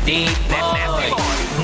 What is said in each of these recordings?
Nasty Boy.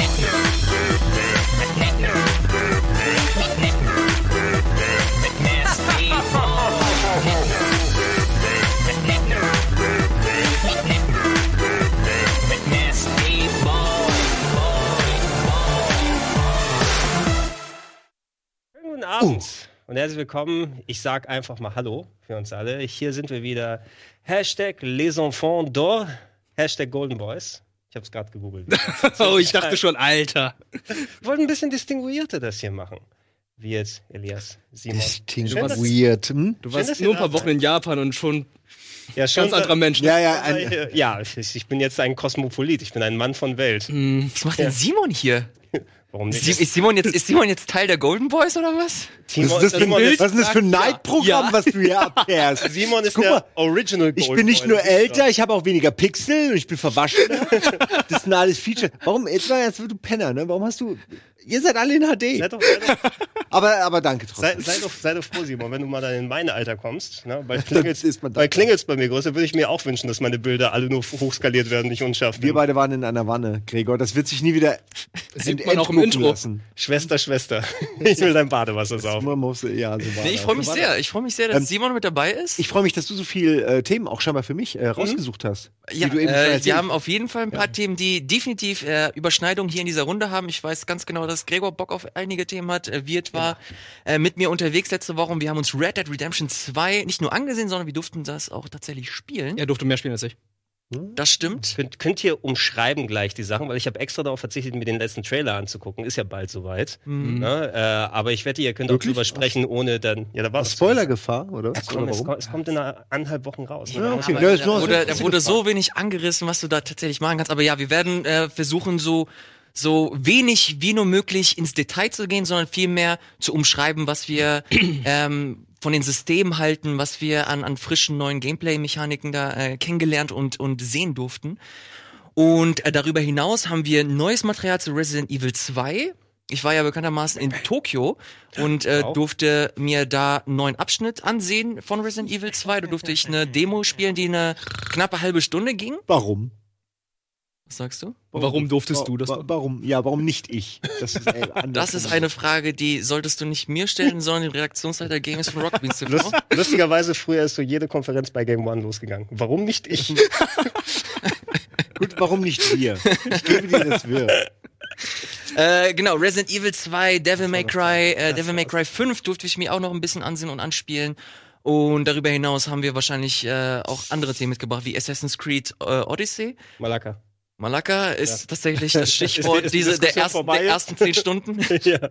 Guten Abend und herzlich willkommen. Ich sag einfach mal Hallo für uns alle. Hier sind wir wieder. Hashtag Les Enfants d'Or. Hashtag Golden Boys. Ich hab's gerade gegoogelt. Oh, ich dachte schon, Alter. Wir wollten ein bisschen distinguierter das hier machen. Wie jetzt Elias, Simon. Distinguiert. Du warst nur ein paar Wochen in Japan und schon ganz anderer Mensch. Ja, ich bin jetzt ein Kosmopolit. Ich bin ein Mann von Welt. Was macht denn Simon hier? Warum nicht? Ist Simon jetzt Teil der Golden Boys oder was? Was ist das für ein Neidprogramm, was du hier abkehrst? Simon ist der Original Golden Ich bin nicht Boy, nur älter, ich habe auch weniger Pixel und ich bin verwaschener. Das sind alles Feature. Warum, jetzt du Penner, ne? Warum hast du, ihr seid alle in HD. Sei doch, aber danke trotzdem. sei doch froh, Simon, wenn du mal dann in mein Alter kommst. Ne? Bei Dann Klingels bei mir größer, würde ich mir auch wünschen, dass meine Bilder alle nur hochskaliert werden, nicht unscharf. Wir beide waren in einer Wanne, Gregor. Das wird sich nie wieder Sieht man auch im Intro. lassen. Schwester, ich will dein Badewasser saufen. Man muss, ja, so war Nee, ich das. freue mich sehr. Ich freue mich sehr, dass Simon mit dabei ist. Ich freue mich, dass du so viel Themen auch scheinbar für mich rausgesucht hast. Ja, Wie du eben schon erzählt wir haben auf jeden Fall ein paar Themen, die definitiv Überschneidungen hier in dieser Runde haben. Ich weiß ganz genau, dass Gregor Bock auf einige Themen hat. Wirt war mit mir unterwegs letzte Woche und wir haben uns Red Dead Redemption 2 nicht nur angesehen, sondern wir durften das auch tatsächlich spielen. Er durfte mehr spielen als ich. Das stimmt. Könnt ihr umschreiben gleich die Sachen, weil ich habe extra darauf verzichtet, mir den letzten Trailer anzugucken. Ist ja bald soweit. Ne? Aber ich wette, ihr könnt auch drüber sprechen, ohne dann. Ja, da war Spoilergefahr, oder? Es kommt in 1,5 Wochen raus. Ja, okay. Da wurde so wenig angerissen, was du da tatsächlich machen kannst. Aber ja, wir werden versuchen, so wenig wie nur möglich ins Detail zu gehen, sondern vielmehr zu umschreiben, was wir von den Systemen halten, was wir an frischen neuen Gameplay-Mechaniken da kennengelernt und sehen durften. Und darüber hinaus haben wir neues Material zu Resident Evil 2. Ich war ja bekanntermaßen in Tokio und durfte mir da einen neuen Abschnitt ansehen von Resident Evil 2. Da durfte ich eine Demo spielen, die eine knappe halbe Stunde ging. Warum? Was sagst du? Warum durftest du das? Warum? Ja, warum nicht ich? Das ist eine Frage, die solltest du nicht mir stellen, sondern dem Redaktionsleiter Games von Rocket Beans TV. Lustigerweise, früher ist so jede Konferenz bei Game One losgegangen. Warum nicht ich? Gut, warum nicht wir? Ich gebe dir das wir. Genau, Resident Evil 2, Devil May Cry 5 durfte ich mir auch noch ein bisschen ansehen und anspielen. Und darüber hinaus haben wir wahrscheinlich auch andere Themen mitgebracht, wie Assassin's Creed Odyssey. Malaka ist tatsächlich das Stichwort der ersten 10 Stunden. Ja.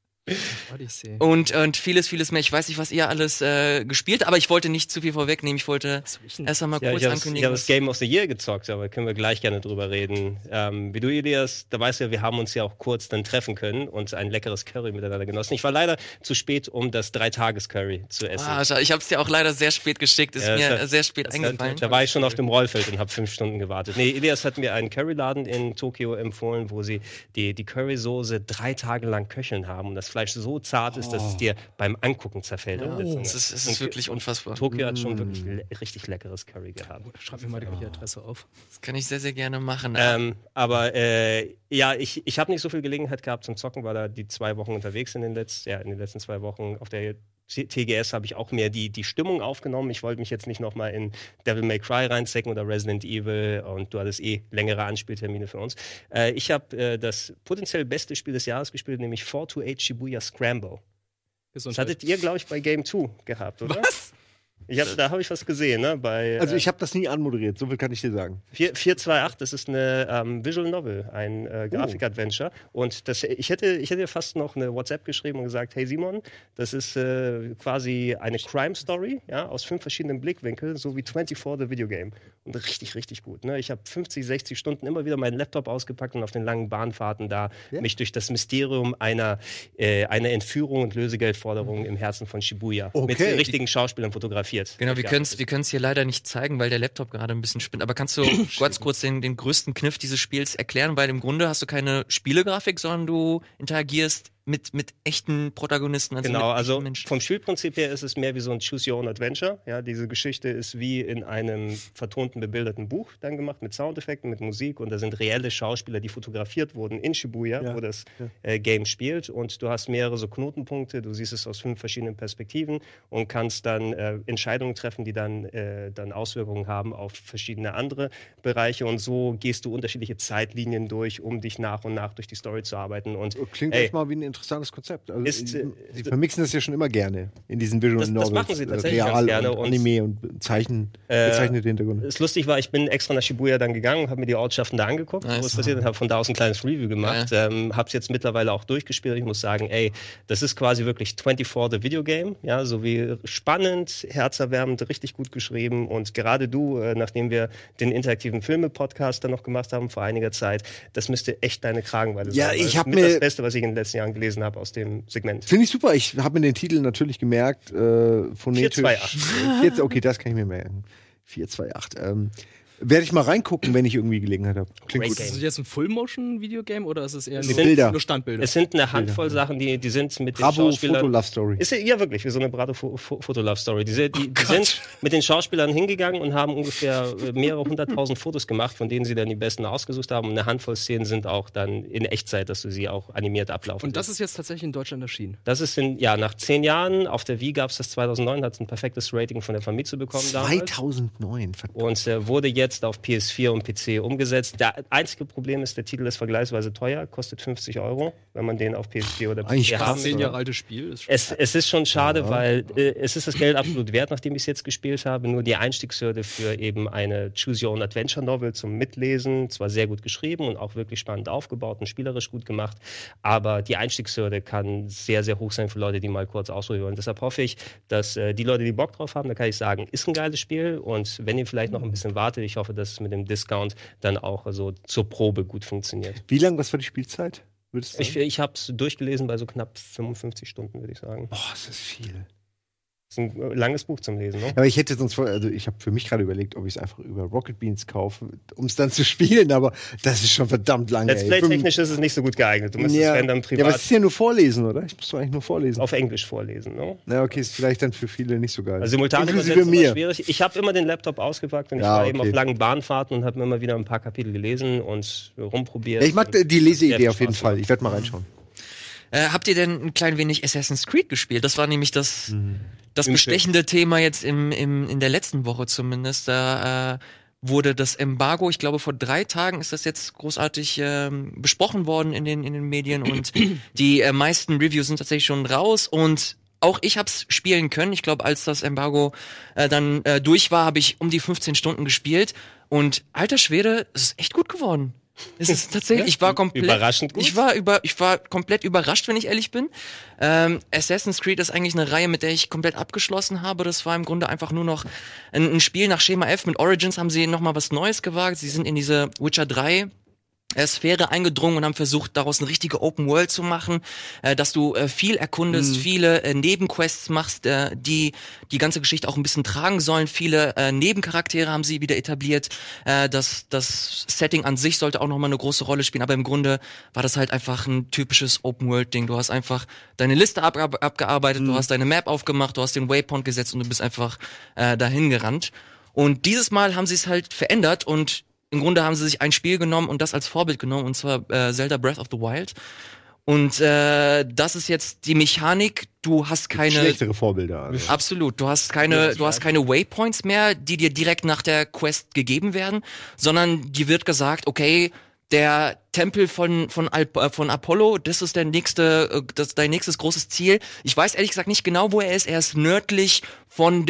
Und vieles mehr. Ich weiß nicht, was ihr alles gespielt habt, aber ich wollte nicht zu viel vorwegnehmen. Ich wollte erst einmal kurz ankündigen. Ich habe das Game of the Year gezockt, aber können wir gleich gerne drüber reden. Wie du, Elias, da weißt du ja, wir haben uns ja auch kurz dann treffen können und ein leckeres Curry miteinander genossen. Ich war leider zu spät, um das 3-Tages-Curry zu essen. Ich habe es dir auch leider sehr spät geschickt. Ist mir sehr spät eingefallen. Da war ich schon auf dem Rollfeld und habe 5 Stunden gewartet. Nee, Elias hat mir einen Curryladen in Tokio empfohlen, wo sie die Currysoße 3 Tage lang köcheln haben und das Fleisch so zart ist, dass es dir beim Angucken zerfällt. Es ist wirklich unfassbar. Tokio hat schon wirklich richtig leckeres Curry gehabt. Schreib mir mal die Adresse auf. Das kann ich sehr, sehr gerne machen. Ich habe nicht so viel Gelegenheit gehabt zum Zocken, weil da die 2 Wochen unterwegs in den letzten 2 Wochen auf der TGS habe ich auch mehr die Stimmung aufgenommen. Ich wollte mich jetzt nicht nochmal in Devil May Cry reinstecken oder Resident Evil und du hattest längere Anspieltermine für uns. Ich habe das potenziell beste Spiel des Jahres gespielt, nämlich 428 Shibuya Scramble. Das hattet ihr, glaube ich, bei Game 2 gehabt, oder? Was? Da habe ich was gesehen, ne? Also ich habe das nie anmoderiert, so viel kann ich dir sagen. 428, das ist eine Visual Novel, ein Grafik-Adventure. Und ich hätte fast noch eine WhatsApp geschrieben und gesagt, hey Simon, das ist quasi eine Crime-Story, ja, aus 5 verschiedenen Blickwinkeln, so wie 24 The Video Game. Und richtig, richtig gut. Ne? Ich habe 50, 60 Stunden immer wieder meinen Laptop ausgepackt und auf den langen Bahnfahrten mich durch das Mysterium einer Entführung und Lösegeldforderung im Herzen von Shibuya mit richtigen Schauspielern fotografiert. Genau, wir können es hier leider nicht zeigen, weil der Laptop gerade ein bisschen spinnt. Aber kannst du ganz kurz den größten Kniff dieses Spiels erklären? Weil im Grunde hast du keine Spielegrafik, sondern du interagierst mit echten Protagonisten. Also genau, mit also Menschen. vom Spielprinzip her ist es mehr wie so ein Choose Your Own Adventure. Ja, diese Geschichte ist wie in einem vertonten, bebilderten Buch dann gemacht, mit Soundeffekten, mit Musik, und da sind reelle Schauspieler, die fotografiert wurden in Shibuya, wo das Game spielt, und du hast mehrere so Knotenpunkte, du siehst es aus 5 verschiedenen Perspektiven und kannst dann Entscheidungen treffen, die dann Auswirkungen haben auf verschiedene andere Bereiche, und so gehst du unterschiedliche Zeitlinien durch, um dich nach und nach durch die Story zu arbeiten. Und klingt erstmal wie ein interessantes Konzept. Also, sie vermixen das ja schon immer gerne in diesen Visual Novels. Das machen sie tatsächlich Real ganz gerne. Und Anime und gezeichnete Hintergründe. Das lustig war, ich bin extra nach Shibuya dann gegangen und habe mir die Ortschaften da angeguckt, wo es passiert, und habe von da aus ein kleines Review gemacht. Habe es jetzt mittlerweile auch durchgespielt. Ich muss sagen, das ist quasi wirklich 24 the Video Game. Ja, so wie spannend, herzerwärmend, richtig gut geschrieben. Und gerade du, nachdem wir den interaktiven Filme-Podcast dann noch gemacht haben vor einiger Zeit, das müsste echt deine Kragenweite sein. Ja, ich habe mir das Beste, was ich in den letzten Jahren gelesen habe aus dem Segment. Finde ich super. Ich habe mir den Titel natürlich gemerkt. Phonetisch. 428. Okay, das kann ich mir merken. 428. Werde ich mal reingucken, wenn ich irgendwie Gelegenheit habe. Klingt gut. Ist das jetzt ein Full-Motion-Videogame oder ist es eher Bilder. Nur Standbilder? Es sind eine Handvoll Sachen, die sind mit den Bravo Schauspielern... Foto Love Story. Ist ja wirklich wie so eine Bravo Foto Love Story. Die sind mit den Schauspielern hingegangen und haben ungefähr mehrere 100.000 Fotos gemacht, von denen sie dann die besten ausgesucht haben. Und eine Handvoll Szenen sind auch dann in Echtzeit, dass du sie auch animiert ablaufen. Und das ist jetzt tatsächlich in Deutschland erschienen? Das ist nach 10 Jahren. Auf der Wii gab es das 2009, hat ein perfektes Rating von der Famitsu bekommen. 2009, damals. Und wurde jetzt auf PS4 und PC umgesetzt. Das einzige Problem ist, der Titel ist vergleichsweise teuer, kostet 50 €, wenn man den auf PS4 oder PC haben will. 10 Jahre altes Spiel. Es ist schon schade, weil es ist das Geld absolut wert, nachdem ich es jetzt gespielt habe. Nur die Einstiegshürde für eben eine Choose Your Own Adventure Novel zum Mitlesen, zwar sehr gut geschrieben und auch wirklich spannend aufgebaut und spielerisch gut gemacht, aber die Einstiegshürde kann sehr, sehr hoch sein für Leute, die mal kurz ausprobieren wollen. Deshalb hoffe ich, dass die Leute, die Bock drauf haben, da kann ich sagen, ist ein geiles Spiel, und wenn ihr vielleicht noch ein bisschen wartet, ich hoffe, dass es mit dem Discount dann auch so zur Probe gut funktioniert. Wie lang, was war die Spielzeit? Ich habe es durchgelesen bei so knapp 55 Stunden, würde ich sagen. Boah, das ist viel. Das ist ein langes Buch zum Lesen, ne? Aber ich hätte sonst ich habe für mich gerade überlegt, ob ich es einfach über Rocket Beans kaufe, um es dann zu spielen, aber das ist schon verdammt lange. Let's Play-technisch ist es nicht so gut geeignet. Du musst es dann privat. Ja, aber es ist ja nur vorlesen, oder? Ich muss doch eigentlich nur vorlesen. Auf Englisch vorlesen, ne? Na, okay, ist vielleicht dann für viele nicht so geil. Also simultan inklusive mir. Schwierig. Ich habe immer den Laptop ausgepackt und ich war eben auf langen Bahnfahrten und habe mir immer wieder ein paar Kapitel gelesen und rumprobiert. Ja, ich mag die Leseidee auf jeden Fall. Ich werde mal reinschauen. Habt ihr denn ein klein wenig Assassin's Creed gespielt? Das war nämlich das bestechende Thema jetzt in der letzten Woche zumindest. Da wurde das Embargo, ich glaube vor 3 Tagen ist das jetzt großartig besprochen worden in den Medien, und die meisten Reviews sind tatsächlich schon raus, und auch ich hab's spielen können. Ich glaube, als das Embargo dann durch war, habe ich um die 15 Stunden gespielt, und alter Schwede, es ist echt gut geworden. Es ist tatsächlich, ich war komplett überraschend gut. Ich war komplett überrascht, wenn ich ehrlich bin. Assassin's Creed ist eigentlich eine Reihe, mit der ich komplett abgeschlossen habe. Das war im Grunde einfach nur noch ein Spiel nach Schema F. Mit Origins haben sie nochmal was Neues gewagt. Sie sind in diese Witcher 3 Sphäre eingedrungen und haben versucht, daraus eine richtige Open World zu machen, dass du viel erkundest, viele Nebenquests machst, die ganze Geschichte auch ein bisschen tragen sollen. Viele Nebencharaktere haben sie wieder etabliert. Das Setting an sich sollte auch nochmal eine große Rolle spielen, aber im Grunde war das halt einfach ein typisches Open World Ding. Du hast einfach deine Liste abgearbeitet, du hast deine Map aufgemacht, du hast den Waypoint gesetzt und du bist einfach dahin gerannt. Und dieses Mal haben sie es halt verändert, und im Grunde haben sie sich ein Spiel genommen und das als Vorbild genommen, und zwar Zelda Breath of the Wild. Und das ist jetzt die Mechanik. Du hast keine schlechtere Vorbilder. Also. Absolut. Du hast keine Waypoints mehr, die dir direkt nach der Quest gegeben werden, sondern dir wird gesagt, okay, der Tempel von Apollo, das ist dein nächstes großes Ziel. Ich weiß ehrlich gesagt nicht genau, wo er ist. Er ist nördlich von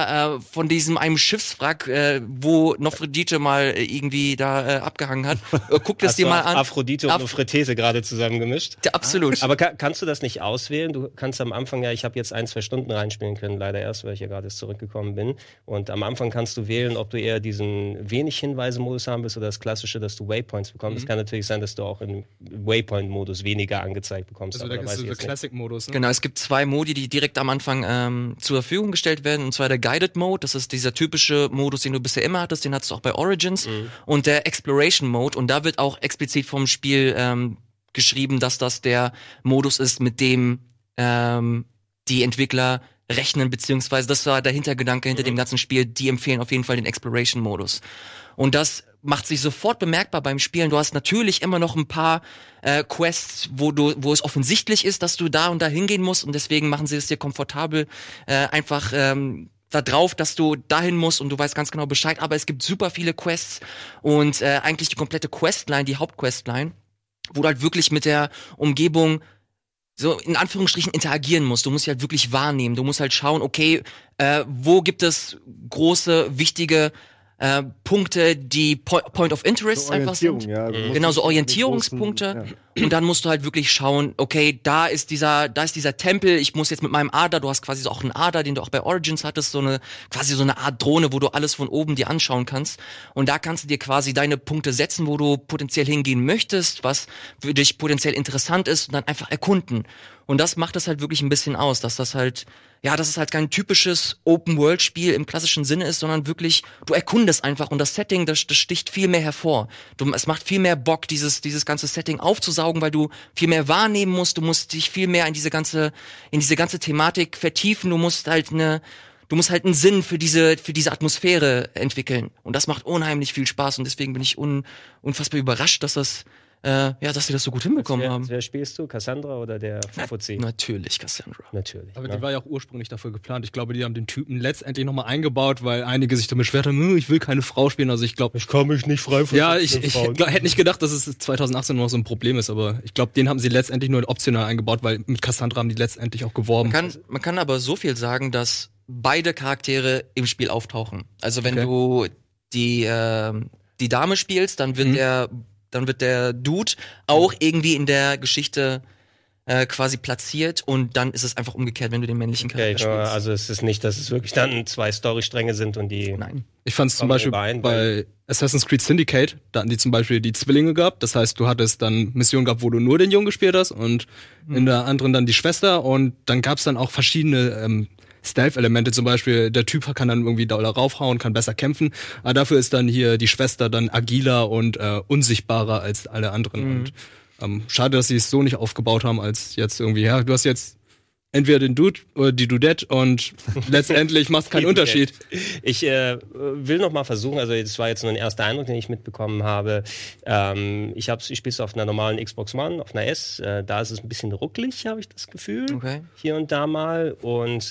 diesem einem Schiffswrack, wo Nofretete mal irgendwie da abgehangen hat. Guck das dir mal an. Aphrodite und Nofretete gerade zusammengemischt. Ja, absolut. Aber kannst du das nicht auswählen? Du kannst am Anfang, ich habe jetzt 1-2 Stunden reinspielen können, leider erst, weil ich ja gerade zurückgekommen bin. Und am Anfang kannst du wählen, ob du eher diesen wenig Hinweise-Modus haben willst oder das Klassische, dass du Waypoints bekommst. Es kann natürlich sein, dass du auch im Waypoint-Modus weniger angezeigt bekommst. Also da gibt es so Classic-Modus, ne? Genau, es gibt 2 Modi, die direkt am Anfang zur Verfügung gestellt werden, und zwar der Guided Mode, das ist dieser typische Modus, den du bisher immer hattest, den hattest du auch bei Origins, und der Exploration Mode, und da wird auch explizit vom Spiel geschrieben, dass das der Modus ist, mit dem die Entwickler rechnen, beziehungsweise das war der Hintergedanke hinter dem ganzen Spiel. Die empfehlen auf jeden Fall den Exploration-Modus. Und das macht sich sofort bemerkbar beim Spielen. Du hast natürlich immer noch ein paar Quests, wo es offensichtlich ist, dass du da und da hingehen musst, und deswegen machen sie es dir komfortabel einfach da drauf, dass du dahin musst und du weißt ganz genau Bescheid. Aber es gibt super viele Quests und eigentlich die komplette Questline, die Hauptquestline, wo du halt wirklich mit der Umgebung so in Anführungsstrichen interagieren musst. Du musst sie halt wirklich wahrnehmen. Du musst halt schauen, okay, wo gibt es große, wichtige Punkte, die Point of Interest so einfach sind. Ja, Genau, so Orientierungspunkte. Und dann musst du halt wirklich schauen, okay, da ist dieser Tempel, ich muss jetzt mit meinem Ader, du hast quasi so auch einen Ader, den du auch bei Origins hattest, quasi so eine Art Drohne, wo du alles von oben dir anschauen kannst. Und da kannst du dir quasi deine Punkte setzen, wo du potenziell hingehen möchtest, was für dich potenziell interessant ist, und dann einfach erkunden. Und das macht es halt wirklich ein bisschen aus, dass es halt kein typisches Open-World-Spiel im klassischen Sinne ist, sondern wirklich, du erkundest einfach, und das Setting, das sticht viel mehr hervor. Es macht viel mehr Bock, dieses ganze Setting aufzusaugen, weil du viel mehr wahrnehmen musst, du musst dich viel mehr in diese ganze Thematik vertiefen, du musst halt einen Sinn für diese Atmosphäre entwickeln. Und das macht unheimlich viel Spaß, und deswegen bin ich unfassbar überrascht, dass sie das so gut hinbekommen haben. Wer spielst du? Cassandra oder der FFC? Natürlich Cassandra. Natürlich. Aber die war ja auch ursprünglich dafür geplant. Ich glaube, die haben den Typen letztendlich nochmal eingebaut, weil einige sich damit beschwert haben, ich will keine Frau spielen. Also ich glaube, ich kann mich nicht frei von ich hätte nicht gedacht, dass es 2018 noch so ein Problem ist, aber ich glaube, den haben sie letztendlich nur optional eingebaut, weil mit Cassandra haben die letztendlich auch geworben. Man kann aber so viel sagen, dass beide Charaktere im Spiel auftauchen. Also wenn du die Dame spielst, dann wird der Dude auch irgendwie in der Geschichte quasi platziert, und dann ist es einfach umgekehrt, wenn du den männlichen Charakter spielst. Also es ist nicht, dass es wirklich dann 2 Storystränge sind und die... Nein. Ich fand es zum Beispiel bei Assassin's Creed Syndicate, da hatten die zum Beispiel die Zwillinge gehabt. Das heißt, du hattest dann Missionen gehabt, wo du nur den Jungen gespielt hast, und in der anderen dann die Schwester, und dann gab es dann auch verschiedene Stealth-Elemente, zum Beispiel, der Typ kann dann irgendwie da raufhauen, kann besser kämpfen, aber dafür ist dann hier die Schwester dann agiler und unsichtbarer als alle anderen. Und schade, dass sie es so nicht aufgebaut haben, als jetzt irgendwie, du hast jetzt entweder den Dude oder die Dudette, und letztendlich macht keinen Unterschied. Ich will noch mal versuchen, also das war jetzt nur ein erster Eindruck, den ich mitbekommen habe. Ich spiele es auf einer normalen Xbox One, auf einer S. Da ist es ein bisschen ruckelig, habe ich das Gefühl. Okay. Hier und da mal. Und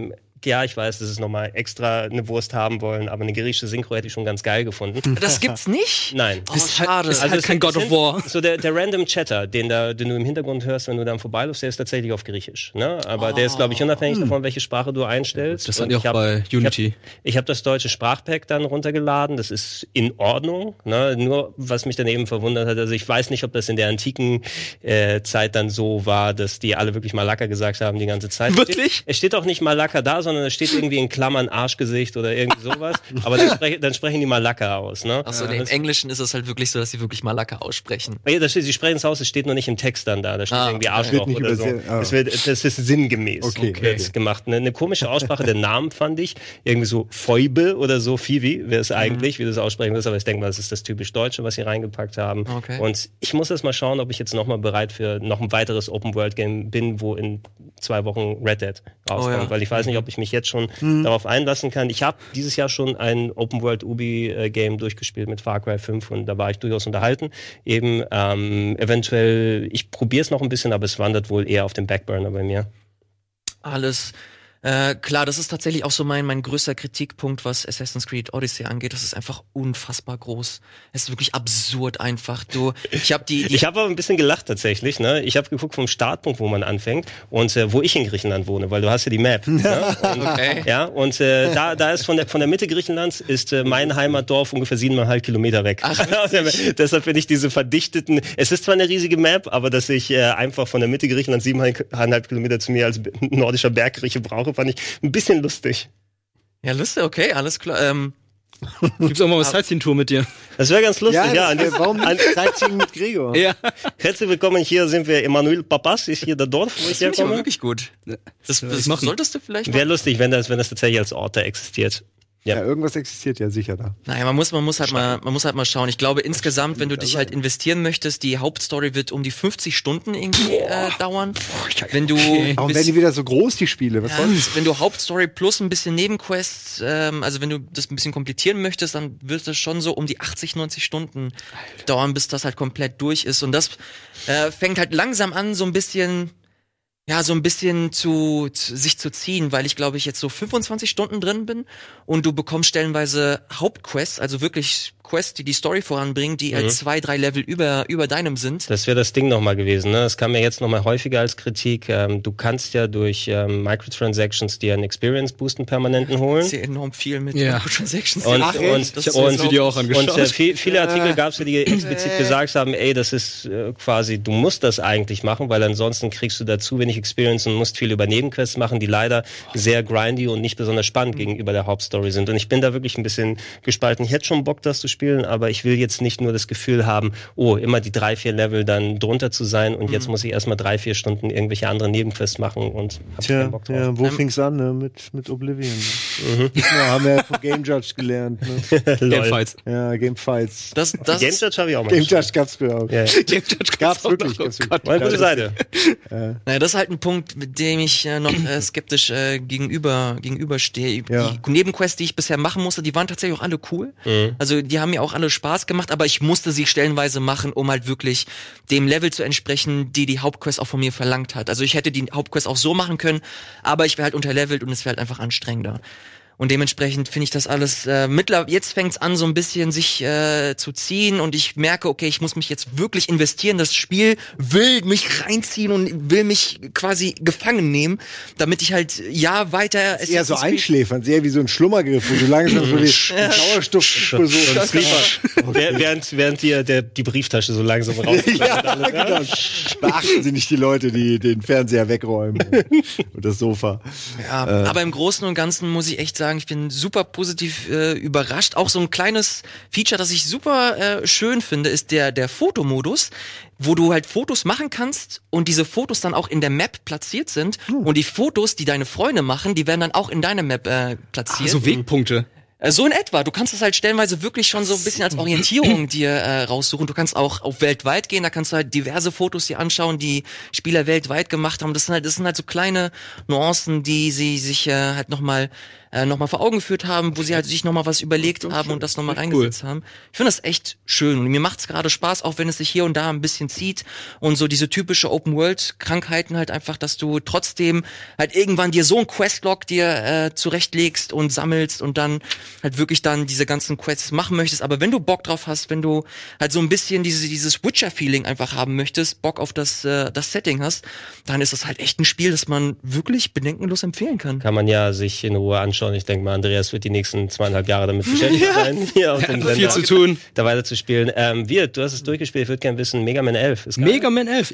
ja, ich weiß, dass es nochmal extra eine Wurst haben wollen, aber eine griechische Synchro hätte ich schon ganz geil gefunden. Das gibt's nicht? Nein. Oh, schade. Ist halt kein God of War. So der random Chatter, den du im Hintergrund hörst, wenn du dann vorbeiläufst, der ist tatsächlich auf Griechisch. Ne? Aber der ist, glaube ich, unabhängig davon, welche Sprache du einstellst. Das hatten die auch bei Unity. Ich hab das deutsche Sprachpack dann runtergeladen. Das ist in Ordnung. Ne? Nur, was mich dann eben verwundert hat, also ich weiß nicht, ob das in der antiken Zeit dann so war, dass die alle wirklich Malaka gesagt haben die ganze Zeit. Wirklich? Es steht auch nicht Malaka da, sondern es steht irgendwie in Klammern Arschgesicht oder irgendwie sowas. Aber dann sprechen die Malaka aus. Ne? Achso, im Englischen ist es halt wirklich so, dass sie wirklich Malaka aussprechen. Ja, sie sprechen es aus, es steht nur nicht im Text dann da. Da steht irgendwie Arschloch oder so. Das ist sinngemäß jetzt gemacht. Eine komische Aussprache der Namen fand ich. Irgendwie so Feube oder so, Fivi wäre es eigentlich, wie du es aussprechen willst. Aber ich denke mal, das ist das typisch Deutsche, was sie reingepackt haben. Okay. Und ich muss jetzt mal schauen, ob ich jetzt nochmal bereit für noch ein weiteres Open-World-Game bin, wo in 2 Wochen Red Dead rauskommt. Weil ich weiß nicht, ob ich mich jetzt schon darauf einlassen kann. Ich habe dieses Jahr schon ein Open-World-Ubi-Game durchgespielt mit Far Cry 5 und da war ich durchaus unterhalten. Eben eventuell, ich probiere es noch ein bisschen, aber es wandert wohl eher auf den Backburner bei mir. Alles klar, das ist tatsächlich auch so mein größter Kritikpunkt, was Assassin's Creed Odyssey angeht. Das ist einfach unfassbar groß. Es ist wirklich absurd einfach. Ich habe aber ein bisschen gelacht tatsächlich. Ne? Ich habe geguckt vom Startpunkt, wo man anfängt und wo ich in Griechenland wohne, weil du hast ja die Map. Ne? Und, okay. Ja, und da ist von der Mitte Griechenlands ist mein Heimatdorf ungefähr 7,5 Kilometer weg. Ach, deshalb finde ich diese verdichteten. Es ist zwar eine riesige Map, aber dass ich einfach von der Mitte Griechenlands 7,5 Kilometer zu mir als nordischer Berggrieche brauche, fand ich ein bisschen lustig. Ja, lustig, okay, alles klar. Gibt's auch mal eine Sightseeing-Tour mit dir? Das wäre ganz lustig, ja. Warum nicht Sightseeing mit Gregor? Ja. Herzlich willkommen, hier sind wir. Emanuel Papas ist hier der Dorf, wo ich herkomme. Das wirklich gut. Das solltest du vielleicht Wäre lustig, wenn das tatsächlich als Ort da existiert. Ja, irgendwas existiert ja sicher da. Naja, man muss halt mal schauen. Ich glaube, insgesamt, wenn du dich halt investieren möchtest, die Hauptstory wird um die 50 Stunden irgendwie dauern. Wenn du Warum werden die wieder so groß, die Spiele? Was soll's? wenn du Hauptstory plus ein bisschen Nebenquests, also wenn du das ein bisschen komplettieren möchtest, dann wird es schon so um die 80, 90 Stunden dauern, bis das halt komplett durch ist. Und das fängt halt langsam an, so ein bisschen sich zu ziehen, weil ich glaube ich jetzt so 25 Stunden drin bin und du bekommst stellenweise Hauptquests, also wirklich Quests, die Story voranbringen, die halt 2, 3 Level über deinem sind. Das wäre das Ding nochmal gewesen, ne? Das kam ja jetzt nochmal häufiger als Kritik. Du kannst ja durch Microtransactions dir einen Experience-Boost, einen permanenten holen. Sehr enorm viel mit Microtransactions. Und das Video auch angeschaut. Und viele Artikel gab es ja, die explizit gesagt haben, ey, das ist quasi, du musst das eigentlich machen, weil ansonsten kriegst du da zu wenig Experience und musst viel über Nebenquests machen, die leider sehr grindy und nicht besonders spannend gegenüber der Hauptstory sind. Und ich bin da wirklich ein bisschen gespalten. Ich hätte schon Bock, das zu spielen, aber ich will jetzt nicht nur das Gefühl haben, immer die 3, 4 Level dann drunter zu sein und jetzt muss ich erstmal 3, 4 Stunden irgendwelche anderen Nebenquests machen und hab keinen Bock drauf. Ja, wo fing's an, ne? Mit Oblivion. Ne? Ja, haben wir ja von Game Judge gelernt. Ne? Gamefights. Ja, Gamefights. Das Game Judge habe ich auch mal Game Judge gab's früher auch. Ja. Game Judge Gab's wirklich. Meine gute Seite. Naja, das ist halt ein Punkt, mit dem ich noch skeptisch gegenüberstehe. Ja. Die Nebenquests, die ich bisher machen musste, die waren tatsächlich auch alle cool. Also die haben mir auch alle Spaß gemacht, aber ich musste sie stellenweise machen, um halt wirklich dem Level zu entsprechen, die Hauptquest auch von mir verlangt hat. Also ich hätte die Hauptquest auch so machen können, aber ich wäre halt unterlevelt und es wäre halt einfach anstrengender. Und dementsprechend finde ich das alles jetzt fängt's an, so ein bisschen sich zu ziehen und ich merke, okay, ich muss mich jetzt wirklich investieren. Das Spiel will mich reinziehen und will mich quasi gefangen nehmen, damit ich halt weiter... Eher so einschläfern, sehr wie so ein Schlummergriff, wo du langsam so den Sauerstoff während dir die Brieftasche so langsam rauskommt. Genau. Beachten Sie nicht die Leute, die den Fernseher wegräumen und das Sofa. Ja, aber im Großen und Ganzen muss ich echt sagen, ich bin super positiv überrascht. Auch so ein kleines Feature, das ich super schön finde, ist der Fotomodus, wo du halt Fotos machen kannst und diese Fotos dann auch in der Map platziert sind. Und die Fotos, die deine Freunde machen, die werden dann auch in deiner Map platziert. So Wegpunkte. So in etwa. Du kannst das halt stellenweise wirklich schon so ein bisschen als Orientierung dir raussuchen. Du kannst auch auf weltweit gehen, da kannst du halt diverse Fotos dir anschauen, die Spieler weltweit gemacht haben. Das sind halt so kleine Nuancen, die sie sich halt nochmal vor Augen geführt haben, wo sie halt sich nochmal was überlegt haben und das nochmal reingesetzt haben. Ich finde das echt schön und mir macht's gerade Spaß, auch wenn es sich hier und da ein bisschen zieht und so diese typische Open-World-Krankheiten halt einfach, dass du trotzdem halt irgendwann dir so ein Questlog dir zurechtlegst und sammelst und dann halt wirklich dann diese ganzen Quests machen möchtest. Aber wenn du Bock drauf hast, wenn du halt so ein bisschen dieses Witcher-Feeling einfach haben möchtest, Bock auf das Setting hast, dann ist das halt echt ein Spiel, das man wirklich bedenkenlos empfehlen kann. Kann man ja sich in Ruhe anschauen. Ich denke mal, Andreas wird die nächsten 2,5 Jahre damit beschäftigt sein, hier auf dem Sender viel zu tun, da weiter zu spielen. Du hast es durchgespielt, ich würde gerne wissen, Mega Man 11 ist geil. Mega Man 11,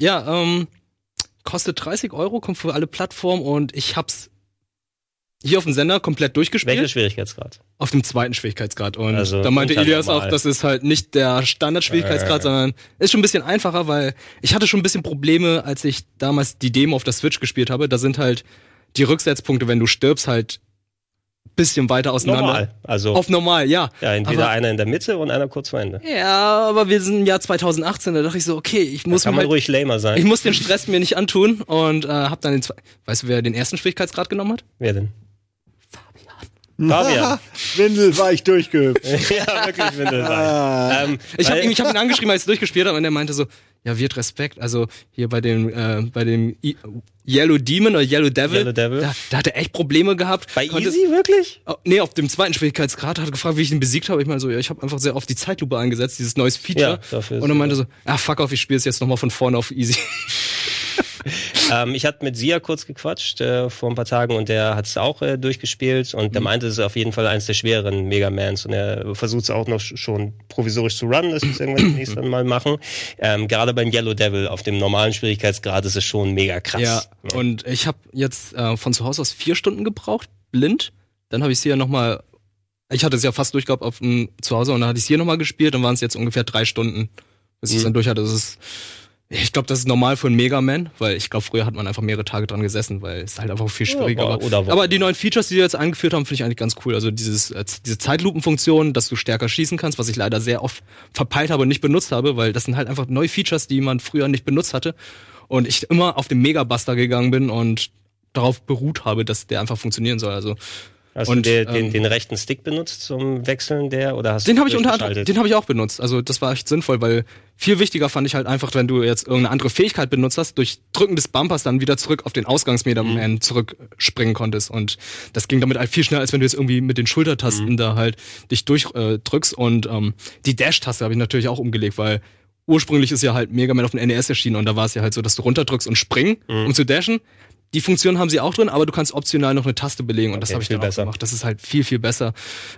kostet 30 €, kommt für alle Plattformen und ich hab's hier auf dem Sender komplett durchgespielt. Welcher Schwierigkeitsgrad? Auf dem 2. Schwierigkeitsgrad. Und also da meinte Elias auch, das ist halt nicht der Standardschwierigkeitsgrad, sondern ist schon ein bisschen einfacher, weil ich hatte schon ein bisschen Probleme, als ich damals die Demo auf der Switch gespielt habe. Da sind halt die Rücksetzpunkte, wenn du stirbst, halt bisschen weiter auseinander. Normal, also. Auf normal, ja. Ja, entweder einer in der Mitte und einer kurz vor Ende. Ja, aber wir sind im Jahr 2018, da dachte ich so, okay, ich muss kann man ruhig lamer sein. Ich muss den Stress mir nicht antun und hab dann weißt du, wer den ersten Schwierigkeitsgrad genommen hat? Wer denn? Fabian. Windelweich durchgehüpft. Ja, wirklich windelweich. Ich hab ihn angeschrieben, als ich durchgespielt habe und er meinte so, ja, wird Respekt, also hier bei dem Yellow Demon oder Yellow Devil, da hat er echt Probleme gehabt. Bei Easy, wirklich? Nee, auf dem 2. Schwierigkeitsgrad hat er gefragt, wie ich ihn besiegt habe. Ich meine so, ja, ich habe einfach sehr oft die Zeitlupe eingesetzt, dieses neues Feature. Ja, und dann meinte so, fuck off, ich spiele es jetzt nochmal von vorne auf Easy. Ich hatte mit Sia kurz gequatscht vor ein paar Tagen und der hat es auch durchgespielt und der meinte, es ist auf jeden Fall eines der schwereren Megamans und er versucht es auch noch schon provisorisch zu runnen, das muss irgendwann demnächst dann mal machen. Gerade beim Yellow Devil auf dem normalen Schwierigkeitsgrad ist es schon mega krass. Ja, und ich habe jetzt von zu Hause aus 4 Stunden gebraucht, blind. Dann habe ich es hier nochmal, ich hatte es ja fast durchgehabt auf dem Zuhause und dann hatte ich es hier nochmal gespielt, dann waren es jetzt ungefähr 3 Stunden, bis ich es dann durch hatte. Das ist Ich glaube, das ist normal für einen Mega Man, weil ich glaube, früher hat man einfach mehrere Tage dran gesessen, weil es halt einfach viel schwieriger war. Aber die neuen Features, die jetzt eingeführt haben, finde ich eigentlich ganz cool. Also diese Zeitlupenfunktion, dass du stärker schießen kannst, was ich leider sehr oft verpeilt habe und nicht benutzt habe, weil das sind halt einfach neue Features, die man früher nicht benutzt hatte. Und ich immer auf den Mega-Buster gegangen bin und darauf beruht habe, dass der einfach funktionieren soll. Also Hast du den rechten Stick benutzt zum Wechseln oder hast den habe ich den habe ich auch benutzt. Also das war echt sinnvoll, weil viel wichtiger fand ich halt einfach, wenn du jetzt irgendeine andere Fähigkeit benutzt hast, durch Drücken des Bumpers dann wieder zurück auf den Ausgangs-Mega-Man zurückspringen konntest. Und das ging damit halt viel schneller, als wenn du jetzt irgendwie mit den Schultertasten da halt dich durchdrückst. Und die Dash-Taste habe ich natürlich auch umgelegt, weil ursprünglich ist ja halt Mega Man auf dem NES erschienen und da war es ja halt so, dass du runterdrückst und springen, um zu dashen. Die Funktion haben sie auch drin, aber du kannst optional noch eine Taste belegen und das habe ich dann auch gemacht. Das ist halt viel, viel besser.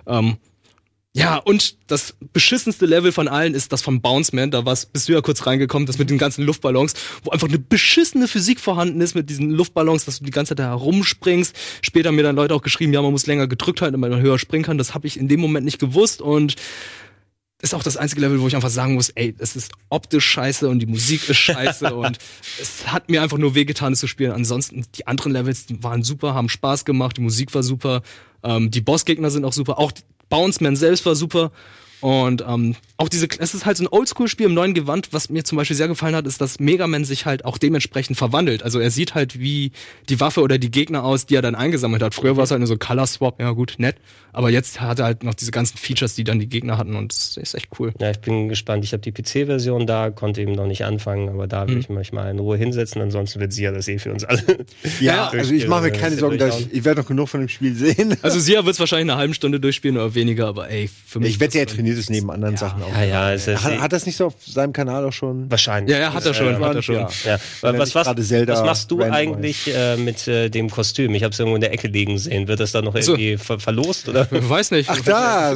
Ja, und das beschissenste Level von allen ist das von Bounce Man. Da bist du ja kurz reingekommen, das mit den ganzen Luftballons, wo einfach eine beschissene Physik vorhanden ist mit diesen Luftballons, dass du die ganze Zeit da herumspringst. Später haben mir dann Leute auch geschrieben, ja, man muss länger gedrückt halten, damit man höher springen kann. Das habe ich in dem Moment nicht gewusst und ist auch das einzige Level, wo ich einfach sagen muss, ey, es ist optisch scheiße und die Musik ist scheiße und es hat mir einfach nur wehgetan, es zu spielen. Ansonsten, die anderen Levels, die waren super, haben Spaß gemacht, die Musik war super, die Bossgegner sind auch super, auch Bounce Man selbst war super und auch es ist halt so ein Oldschool-Spiel im neuen Gewand. Was mir zum Beispiel sehr gefallen hat, ist, dass Mega Man sich halt auch dementsprechend verwandelt. Also er sieht halt wie die Waffe oder die Gegner aus, die er dann eingesammelt hat. Früher war es halt nur so Color Swap, ja gut, nett. Aber jetzt hat er halt noch diese ganzen Features, die dann die Gegner hatten und das ist echt cool. Ja, ich bin gespannt. Ich habe die PC-Version da, konnte eben noch nicht anfangen, aber da will ich mich mal in Ruhe hinsetzen. Ansonsten wird Sia das für uns alle. Ja, also ich mache mir keine Sorgen, ich werde noch genug von dem Spiel sehen. Also Sia wird es wahrscheinlich eine halbe Stunde durchspielen oder weniger, aber ey, für mich. Ich wette, er trainiert es neben anderen Sachen auch. Ja, Hat das nicht so auf seinem Kanal auch schon? Wahrscheinlich. Ja, hat er schon. Ja. Was machst du eigentlich mit dem Kostüm? Ich habe es irgendwo in der Ecke liegen sehen. Wird das dann noch irgendwie verlost? Oder? Weiß nicht. Ach da!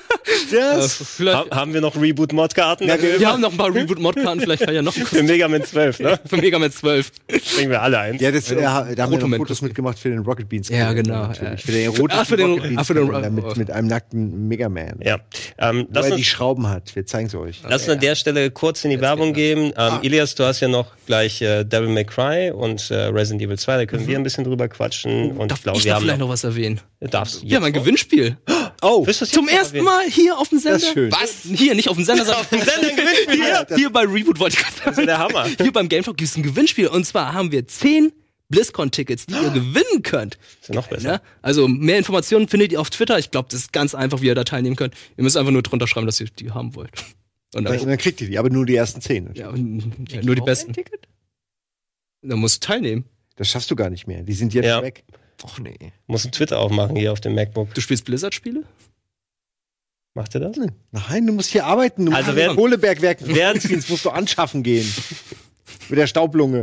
Haben wir noch Reboot-Mod-Karten? Ja, wir haben noch ein paar Reboot-Mod-Karten, vielleicht kann ja noch ein Für Mega Man 12, ne? Für Mega Man 12. Bringen wir alle eins. Ja, da haben wir noch Fotos mitgemacht für den Rocket Beans. Ja, genau. Für den erotischen mit einem nackten Mega Man. Ja. Wo er die Schrauben hat. Wir zeigen es euch. Lass uns an der Stelle kurz in die Werbung geben. Ilias, du hast ja noch gleich Devil May Cry und Resident Evil 2. Da können wir ein bisschen drüber quatschen. Und ich glaube, wir haben vielleicht noch was erwähnen. Ja, mein Gewinnspiel. Oh, zum ersten Mal hier auf dem Sender. Das ist schön. Was? Hier, nicht auf dem Sender, sondern auf dem Sender ein Gewinnspiel. Hier bei Reboot wollte ich gerade sagen. Das ist der Hammer. Hier beim Game Talk gibt es ein Gewinnspiel. Und zwar haben wir 10 BlizzCon-Tickets, die ihr gewinnen könnt. Ist ja noch besser. Ja? Also mehr Informationen findet ihr auf Twitter. Ich glaube, das ist ganz einfach, wie ihr da teilnehmen könnt. Ihr müsst einfach nur drunter schreiben, dass ihr die haben wollt. Und dann kriegt ihr die, aber nur die ersten 10. Ja, nur die besten. Dann musst du teilnehmen. Das schaffst du gar nicht mehr. Die sind jetzt weg. Och nee. Muss einen Twitter aufmachen hier auf dem MacBook. Du spielst Blizzard-Spiele? Macht ihr das? Nein, du musst hier arbeiten. Du also musst Kohlebergwerk musst du anschaffen gehen. Mit der Staublunge.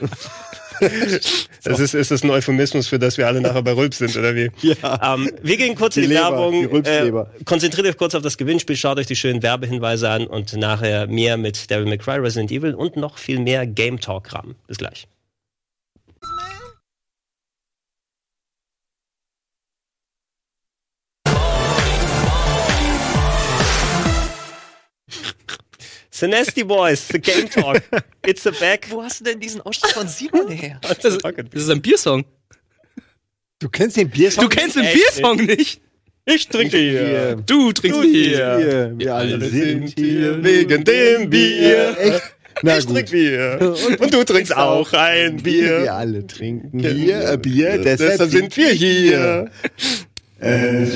Ist das ein Euphemismus, für das wir alle nachher bei Rülps sind, oder wie? Ja. Wir gehen kurz in die Werbung. Konzentriert euch kurz auf das Gewinnspiel, schaut euch die schönen Werbehinweise an und nachher mehr mit Devil May Cry, Resident Evil und noch viel mehr Game Talk-Kram. Bis gleich. The Nasty Boys, The Game Talk. It's a back. Wo hast du denn diesen Ausschnitt von Simon her? Das ist ein Biersong. Du kennst den Biersong? Du kennst den Biersong nicht? Ich trinke hier. Du trinkst hier. Wir alle sind hier wegen dem Bier. Echt? Na ich trinke Bier. Und du trinkst auch ein Bier. Wir alle trinken hier Bier. Deshalb sind wir hier. Vielleicht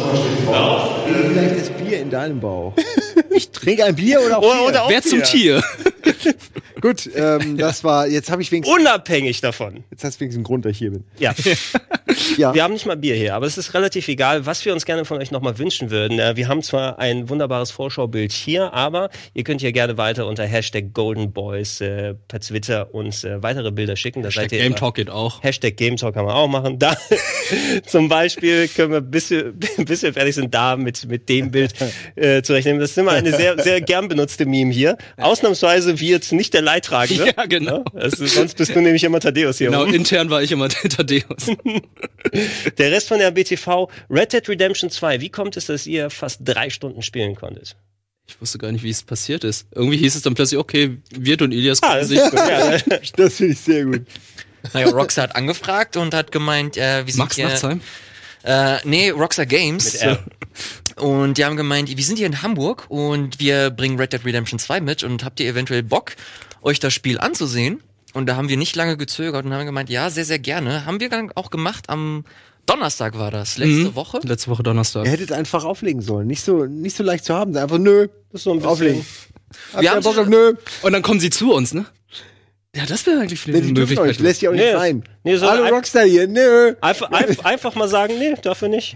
das Bier in deinem Bauch. Ich trinke ein Bier oder auch Wer zum Tier? Gut, das war, jetzt habe ich wenigstens... Unabhängig davon. Jetzt hast du wenigstens einen Grund, dass ich hier bin. Ja. Wir haben nicht mal Bier hier, aber es ist relativ egal, was wir uns gerne von euch nochmal wünschen würden. Wir haben zwar ein wunderbares Vorschaubild hier, aber ihr könnt hier gerne weiter unter #GoldenBoys per Twitter uns weitere Bilder schicken. Hashtag Game Talk geht auch. Game Talk kann man auch machen. Da zum Beispiel können wir, bis wir fertig sind, da mit dem Bild zurechtnehmen. Das ist immer eine sehr, sehr gern benutzte Meme hier. Ausnahmsweise wird nicht der Leidtragende. Ja, genau. Sonst bist du nämlich immer Thaddeus hier. Genau, intern war ich immer Thaddeus. Der Rest von der BTV, Red Dead Redemption 2. Wie kommt es, dass ihr fast 3 Stunden spielen konntet? Ich wusste gar nicht, wie es passiert ist. Irgendwie hieß es dann plötzlich, okay, Wirt und Ilias gucken sich. Das finde ich sehr gut. Naja, Rockstar hat angefragt und hat gemeint, wir sind Max hier... Nachtsheim? Nee, Rockstar Games. Mit R. Und die haben gemeint, wir sind hier in Hamburg und wir bringen Red Dead Redemption 2 mit und habt ihr eventuell Bock, euch das Spiel anzusehen? Und da haben wir nicht lange gezögert und haben gemeint, ja, sehr, sehr gerne. Haben wir dann auch gemacht, am Donnerstag war das, letzte Woche. Letzte Woche Donnerstag. Ihr hättet einfach auflegen sollen. Nicht so leicht zu haben. Einfach nö. Das ist so ein bisschen auflegen. Wir haben Bock auf nö. Und dann kommen sie zu uns, ne? Ja, das wäre eigentlich Nee, eine die dürfen euch. Möglichkeit. Lässt die auch nicht Nee, rein. nee, so Hallo ein- Rockstar hier. Nö. Einfach mal sagen, nee, dafür nicht.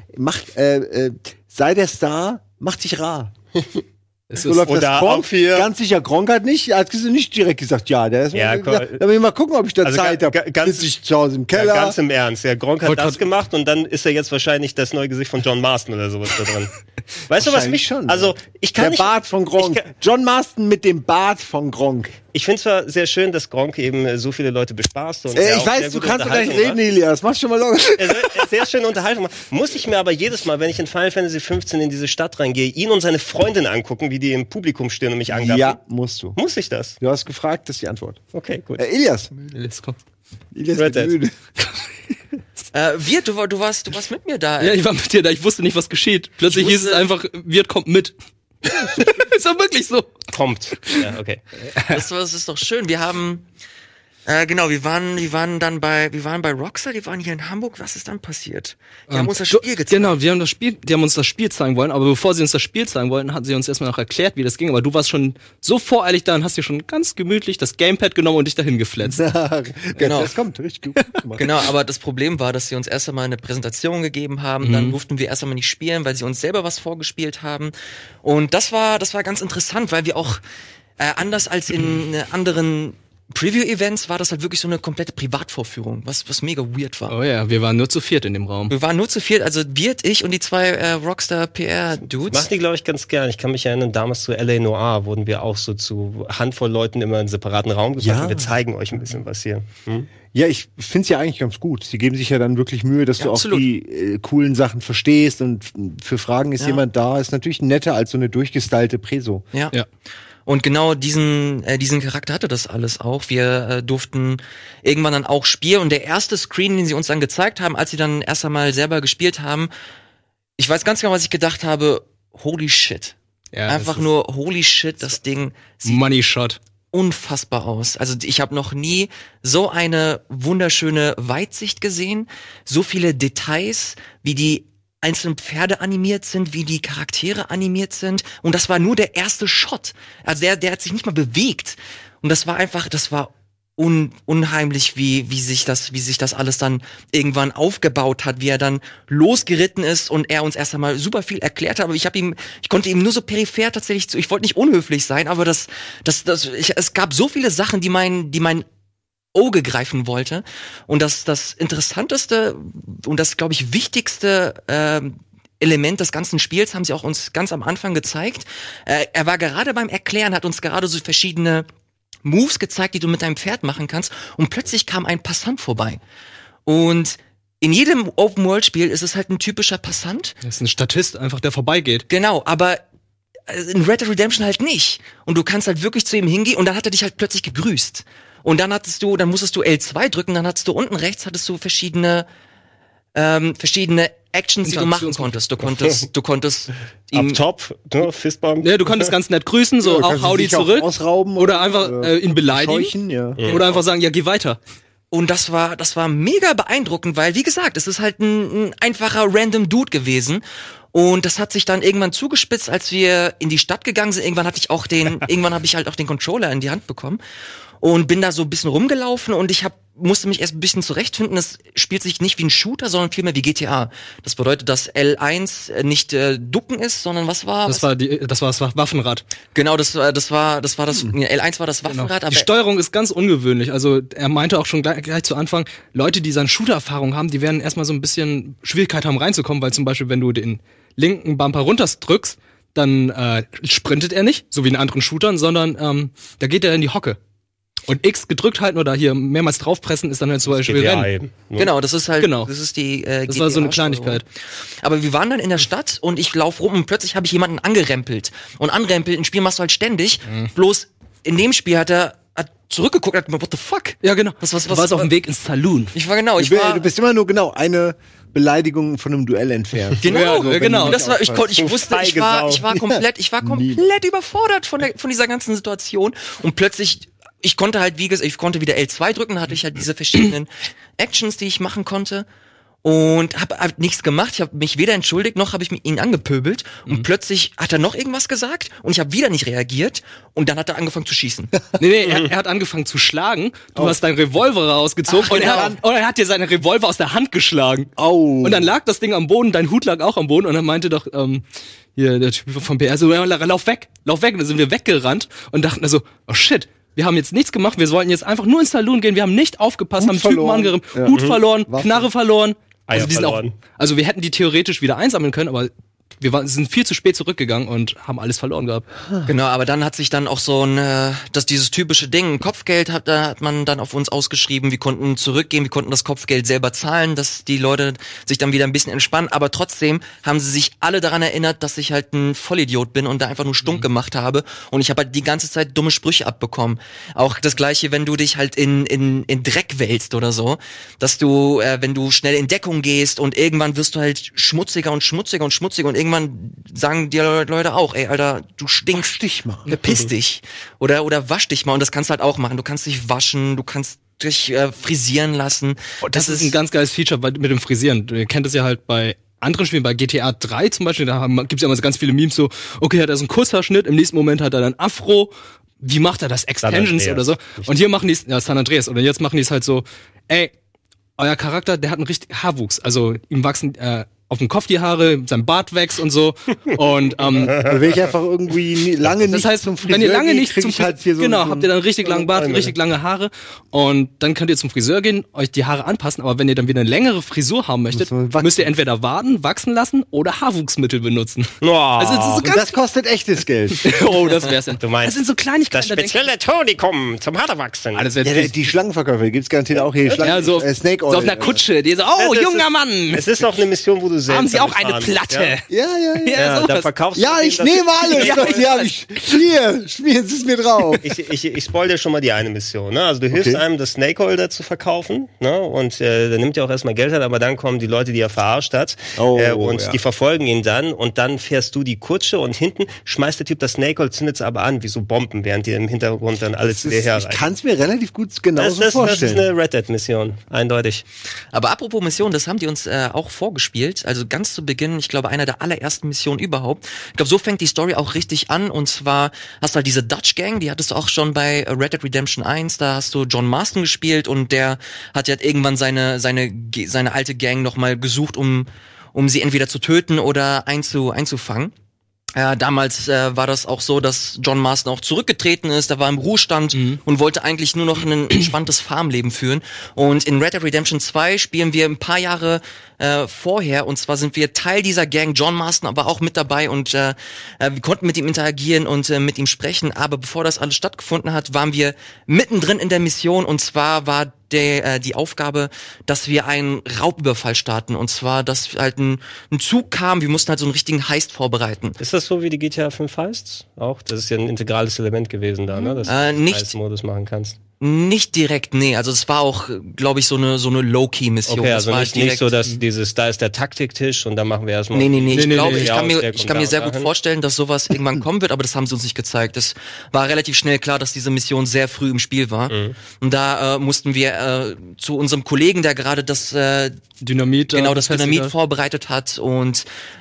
Sei der Star, mach dich rar. Es So ist, läuft oder das. Gronk, auch hier- ganz sicher, Gronk hat nicht direkt gesagt, ja. Der ist Ja, gesagt, da will ich mal gucken, ob ich da Also Zeit ga- habe. ga- ganz- Sitze ich zu Hause im Ja, Keller. ganz im Ernst. Ja, Gronk hat Wollt das grad- gemacht und dann ist er jetzt wahrscheinlich das neue Gesicht von John Marston oder sowas da drin. Weißt du, was Wahrscheinlich mich schon. Also, ich kann Der nicht. Bart von Gronk. Ich kann- John Marston mit dem Bart von Gronk. Ich finde zwar sehr schön, dass Gronk eben so viele Leute bespaßt und er Ich auch sehr weiß, du gute kannst doch gleich Unterhaltung reden, Elias. Mach schon mal locker. macht. Er sehr schöne Unterhaltung macht. Muss ich mir aber jedes Mal, wenn ich in Final Fantasy 15 in diese Stadt reingehe, ihn und seine Freundin angucken, wie die im Publikum stehen und mich angaffen? Ja, musst du. Muss ich das? Du hast gefragt, das ist die Antwort. Okay, gut. Elias. Jetzt kommt. Elias Red wird Dead. müde. Wirt, du warst mit mir da. Ja, ich war mit dir da, ich wusste nicht, was geschieht. Plötzlich Ich hieß es wusste- einfach, Wirt kommt mit. Ist doch wirklich so. Kommt. Ja, okay. Das ist doch schön. Wir haben, genau, wir waren bei Rockstar, die waren hier in Hamburg. Was ist dann passiert? Die haben uns das Spiel gezeigt. Genau, die haben uns das Spiel zeigen wollen, aber bevor sie uns das Spiel zeigen wollten, hatten sie uns erstmal noch erklärt, wie das ging. Aber du warst schon so voreilig da und hast dir schon ganz gemütlich das Gamepad genommen und dich dahin gefletzt. Genau. Das kommt richtig gut gemacht. Genau, aber das Problem war, dass sie uns erst einmal eine Präsentation gegeben haben, dann durften wir erst einmal nicht spielen, weil sie uns selber was vorgespielt haben. Und das war ganz interessant, weil wir auch anders als in anderen Preview-Events war das halt wirklich so eine komplette Privatvorführung, was mega weird war. Oh ja, wir waren nur zu viert in dem Raum. Wir waren nur zu viert, also Wirt, ich und die zwei Rockstar PR-Dudes. Machen die, glaube ich, ganz gern. Ich kann mich erinnern, damals zu L.A. Noir wurden wir auch so zu Handvoll Leuten immer in einen separaten Raum gepackt. Ja. Und wir zeigen euch ein bisschen was hier. Hm? Ja, ich find's ja eigentlich ganz gut. Sie geben sich ja dann wirklich Mühe, dass Ja, du auch absolut. die coolen Sachen verstehst und für Fragen ist Ja. jemand da. Ist natürlich netter als so eine durchgestylte Preso. Ja. Ja. Und genau diesen Charakter hatte das alles auch. Wir durften irgendwann dann auch spielen. Und der erste Screen, den sie uns dann gezeigt haben, als sie dann erst einmal selber gespielt haben, ich weiß ganz genau, was ich gedacht habe, holy shit. Ja, Einfach das ist nur holy shit, das Ding sieht Money Shot. unfassbar aus. Also ich habe noch nie so eine wunderschöne Weitsicht gesehen, so viele Details, wie die einzelnen Pferde animiert sind, wie die Charaktere animiert sind. Und das war nur der erste Shot. Also der hat sich nicht mal bewegt. Und das war unheimlich, wie sich das alles dann irgendwann aufgebaut hat, wie er dann losgeritten ist und er uns erst einmal super viel erklärt hat. Aber ich konnte ihm nur so peripher tatsächlich ich wollte nicht unhöflich sein, aber es gab so viele Sachen, die mein Auge greifen wollte. Und das Interessanteste und das, glaube ich, wichtigste Element des ganzen Spiels haben sie auch uns ganz am Anfang gezeigt. Er war gerade beim Erklären, hat uns gerade so verschiedene Moves gezeigt, die du mit deinem Pferd machen kannst. Und plötzlich kam ein Passant vorbei. Und in jedem Open-World-Spiel ist es halt ein typischer Passant. Das ist ein Statist, einfach der vorbeigeht. Genau, aber in Red Dead Redemption halt nicht. Und du kannst halt wirklich zu ihm hingehen und dann hat er dich halt plötzlich gegrüßt. Und dann musstest du L2 drücken, dann hattest du unten rechts verschiedene Actions, die du machen konntest. Du konntest ihm Up top, ne, Fistbump. Ja, du konntest ganz nett grüßen, so Ja, du auch kannst Howdy dich auch zurück. ausrauben Oder einfach ihn beleidigen. scheuchen, ja. Oder einfach sagen, ja, geh weiter. Und das war mega beeindruckend, weil, wie gesagt, es ist halt ein einfacher random Dude gewesen. Und das hat sich dann irgendwann zugespitzt, als wir in die Stadt gegangen sind. Irgendwann habe ich halt auch den Controller in die Hand bekommen und bin da so ein bisschen rumgelaufen und musste mich erst ein bisschen zurechtfinden. Es spielt sich nicht wie ein Shooter, sondern vielmehr wie GTA. Das bedeutet, dass L1 nicht ducken ist, sondern was war? Das war das Waffenrad. Genau, L1 war das Waffenrad, aber Die Steuerung ist ganz ungewöhnlich. Also er meinte auch schon gleich zu Anfang, Leute, die seine Shooter-Erfahrung haben, die werden erstmal so ein bisschen Schwierigkeit haben reinzukommen, weil zum Beispiel, wenn du den linken Bumper runterdrückst, dann sprintet er nicht, so wie in anderen Shootern, sondern da geht er in die Hocke. Und X gedrückt halten oder hier mehrmals draufpressen ist dann halt zum Beispiel GTA Rennen. eben, ne? Genau, das ist halt, Genau. das ist die Das war so eine Kleinigkeit. Aber wir waren dann in der Stadt und ich laufe rum und plötzlich habe ich jemanden angerempelt. Und anrempelt, ein Spiel machst du halt ständig. Bloß in dem Spiel hat zurückgeguckt und hat gesagt, what the fuck? Ja, genau. Was Du warst auf dem Weg ins Saloon. Ich war genau, Du bist immer nur genau eine Beleidigung von einem Duell entfernt. Genau, Ja, so, genau. Und das war, ich wusste, ich war komplett überfordert von dieser ganzen Situation. Und plötzlich, ich konnte wieder L2 drücken, hatte ich halt diese verschiedenen Actions, die ich machen konnte. Und habe halt nichts gemacht. Ich habe mich weder entschuldigt, noch habe ich ihn angepöbelt. Und plötzlich hat er noch irgendwas gesagt und ich habe wieder nicht reagiert. Und dann hat er angefangen zu schießen. Nee, er hat angefangen zu schlagen. Du hast deinen Revolver rausgezogen und er hat dir seinen Revolver aus der Hand geschlagen. Und dann lag das Ding am Boden, dein Hut lag auch am Boden und dann meinte doch hier der Typ vom PR so, lauf weg. Und dann sind wir weggerannt und dachten also, oh shit. Wir haben jetzt nichts gemacht, wir sollten jetzt einfach nur ins Saloon gehen, wir haben nicht aufgepasst, haben Typen angerimmt, Hut verloren, Knarre verloren. Eier verloren. Also wir hätten die theoretisch wieder einsammeln können, aber sind viel zu spät zurückgegangen und haben alles verloren gehabt. Genau, aber dann hat sich dann auch so dieses typische Ding, Kopfgeld hat man dann auf uns ausgeschrieben, wir konnten zurückgehen, wir konnten das Kopfgeld selber zahlen, dass die Leute sich dann wieder ein bisschen entspannen, aber trotzdem haben sie sich alle daran erinnert, dass ich halt ein Vollidiot bin und da einfach nur stunk gemacht habe und ich habe halt die ganze Zeit dumme Sprüche abbekommen. Auch das Gleiche, wenn du dich halt in Dreck wälzt oder so, dass du, wenn du schnell in Deckung gehst und irgendwann wirst du halt schmutziger und irgendwann sagen die Leute auch, ey, Alter, du stinkst. Wasch dich mal. Verpiss dich. Oder wasch dich mal. Und das kannst du halt auch machen. Du kannst dich waschen, du kannst dich frisieren lassen. Das ist ein ganz geiles Feature mit dem Frisieren. Ihr kennt es ja halt bei anderen Spielen, bei GTA 3 zum Beispiel, da gibt's ja immer so ganz viele Memes so, okay, hat er so einen Kurzhaarschnitt, im nächsten Moment hat er dann Afro. Wie macht er das? Extensions oder so? Und hier machen die es, San Andreas, oder jetzt machen die es halt so, ey, euer Charakter, der hat einen richtigen Haarwuchs. Also ihm wachsen auf dem Kopf die Haare, sein Bart wächst und so. Und wenn ich einfach irgendwie lange nicht zum Friseur wenn ihr lange nicht zum halt hier so habt ihr dann richtig langen Bart, richtig lange Haare und dann könnt ihr zum Friseur gehen, euch die Haare anpassen, aber wenn ihr dann wieder eine längere Frisur haben möchtet, müsst ihr entweder warten, wachsen lassen oder Haarwuchsmittel benutzen. Also das kostet echtes Geld. Oh, das wär's denn. Du meinst, das sind so Kleinigkeiten. das spezielle Tonikum zum Haarwachsen. Die Schlangenverkäufer gibt's garantiert auch hier. So Snake Oil. So auf einer Kutsche, die so, junger Mann. Es ist noch eine Mission, wo du selbst haben Sie auch eine Platte? Ja, da verkaufst du ich nehme alles. Hier, schmieren Sie es mir drauf. Ich spoil dir schon mal die eine Mission. Ne? Also du hilfst einem, das Snakeholder zu verkaufen, ne? Und der nimmt ja auch erstmal Geld, aber dann kommen die Leute, die er verarscht hat, die verfolgen ihn dann und dann fährst du die Kutsche und hinten schmeißt der Typ das Snakehold, zündet es aber an, wie so Bomben, während die im Hintergrund dann alles zu dir herreichen. Ich kann es mir relativ gut genauso vorstellen. Das ist eine Red Dead Mission, eindeutig. Aber apropos Mission, das haben die uns auch vorgespielt, also ganz zu Beginn, ich glaube, einer der allerersten Missionen überhaupt. Ich glaube, so fängt die Story auch richtig an. Und zwar hast du halt diese Dutch Gang, die hattest du auch schon bei Red Dead Redemption 1. Da hast du John Marston gespielt und der hat ja irgendwann seine alte Gang nochmal gesucht, um sie entweder zu töten oder einzufangen. Damals war das auch so, dass John Marston auch zurückgetreten ist, er war im Ruhestand und wollte eigentlich nur noch ein entspanntes Farmleben führen. Und in Red Dead Redemption 2 spielen wir ein paar Jahre vorher, und zwar sind wir Teil dieser Gang, John Marston aber auch mit dabei und wir konnten mit ihm interagieren und mit ihm sprechen, aber bevor das alles stattgefunden hat, waren wir mittendrin in der Mission, und zwar war die Aufgabe, dass wir einen Raubüberfall starten, und zwar, dass halt ein Zug kam, wir mussten halt so einen richtigen Heist vorbereiten. Ist das so wie die GTA 5 Heists? Auch? Das ist ja ein integrales Element gewesen da, ne? Dass du Heist-Modus machen kannst. Nicht direkt, nee. Also es war auch, glaube ich, so eine Low-Key-Mission. Okay, also nicht so, dass da ist der Taktiktisch und dann machen wir erstmal... Nee. Ich kann mir sehr gut vorstellen, dass sowas irgendwann kommen wird, aber das haben sie uns nicht gezeigt. Es war relativ schnell klar, dass diese Mission sehr früh im Spiel war. Und da mussten wir zu unserem Kollegen, der gerade das Dynamit vorbereitet hat, und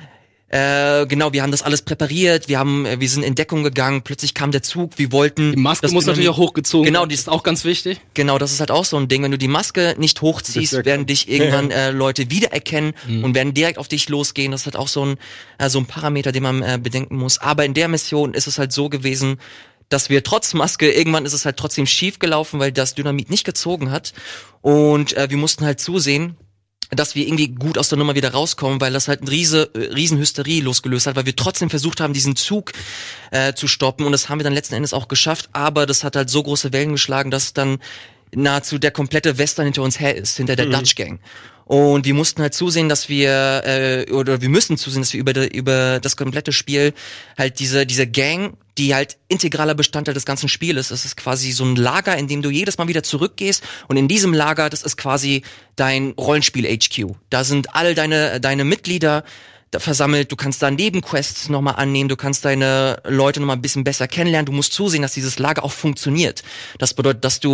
wir haben das alles präpariert, wir sind in Deckung gegangen, plötzlich kam der Zug, wir wollten... Die Maske muss natürlich auch hochgezogen werden. Genau, die ist auch ganz wichtig. Genau, das ist halt auch so ein Ding, wenn du die Maske nicht hochziehst, werden dich irgendwann Leute wiedererkennen und werden direkt auf dich losgehen. Das ist halt auch so ein Parameter, den man bedenken muss. Aber in der Mission ist es halt so gewesen, dass wir trotz Maske, irgendwann ist es halt trotzdem schief gelaufen, weil das Dynamit nicht gezogen hat, und wir mussten halt zusehen, dass wir irgendwie gut aus der Nummer wieder rauskommen, weil das halt eine riesen Hysterie losgelöst hat, weil wir trotzdem versucht haben, diesen Zug zu stoppen und das haben wir dann letzten Endes auch geschafft, aber das hat halt so große Wellen geschlagen, dass dann nahezu der komplette Western hinter uns her ist, hinter der Dutch Gang. Und wir mussten halt zusehen, dass wir müssen zusehen, dass wir über das komplette Spiel halt diese Gang, die halt integraler Bestandteil des ganzen Spieles ist. Es ist quasi so ein Lager, in dem du jedes Mal wieder zurückgehst und in diesem Lager, das ist quasi dein Rollenspiel-HQ. Da sind all deine Mitglieder versammelt, du kannst da Nebenquests nochmal annehmen, du kannst deine Leute nochmal ein bisschen besser kennenlernen, du musst zusehen, dass dieses Lager auch funktioniert. Das bedeutet, dass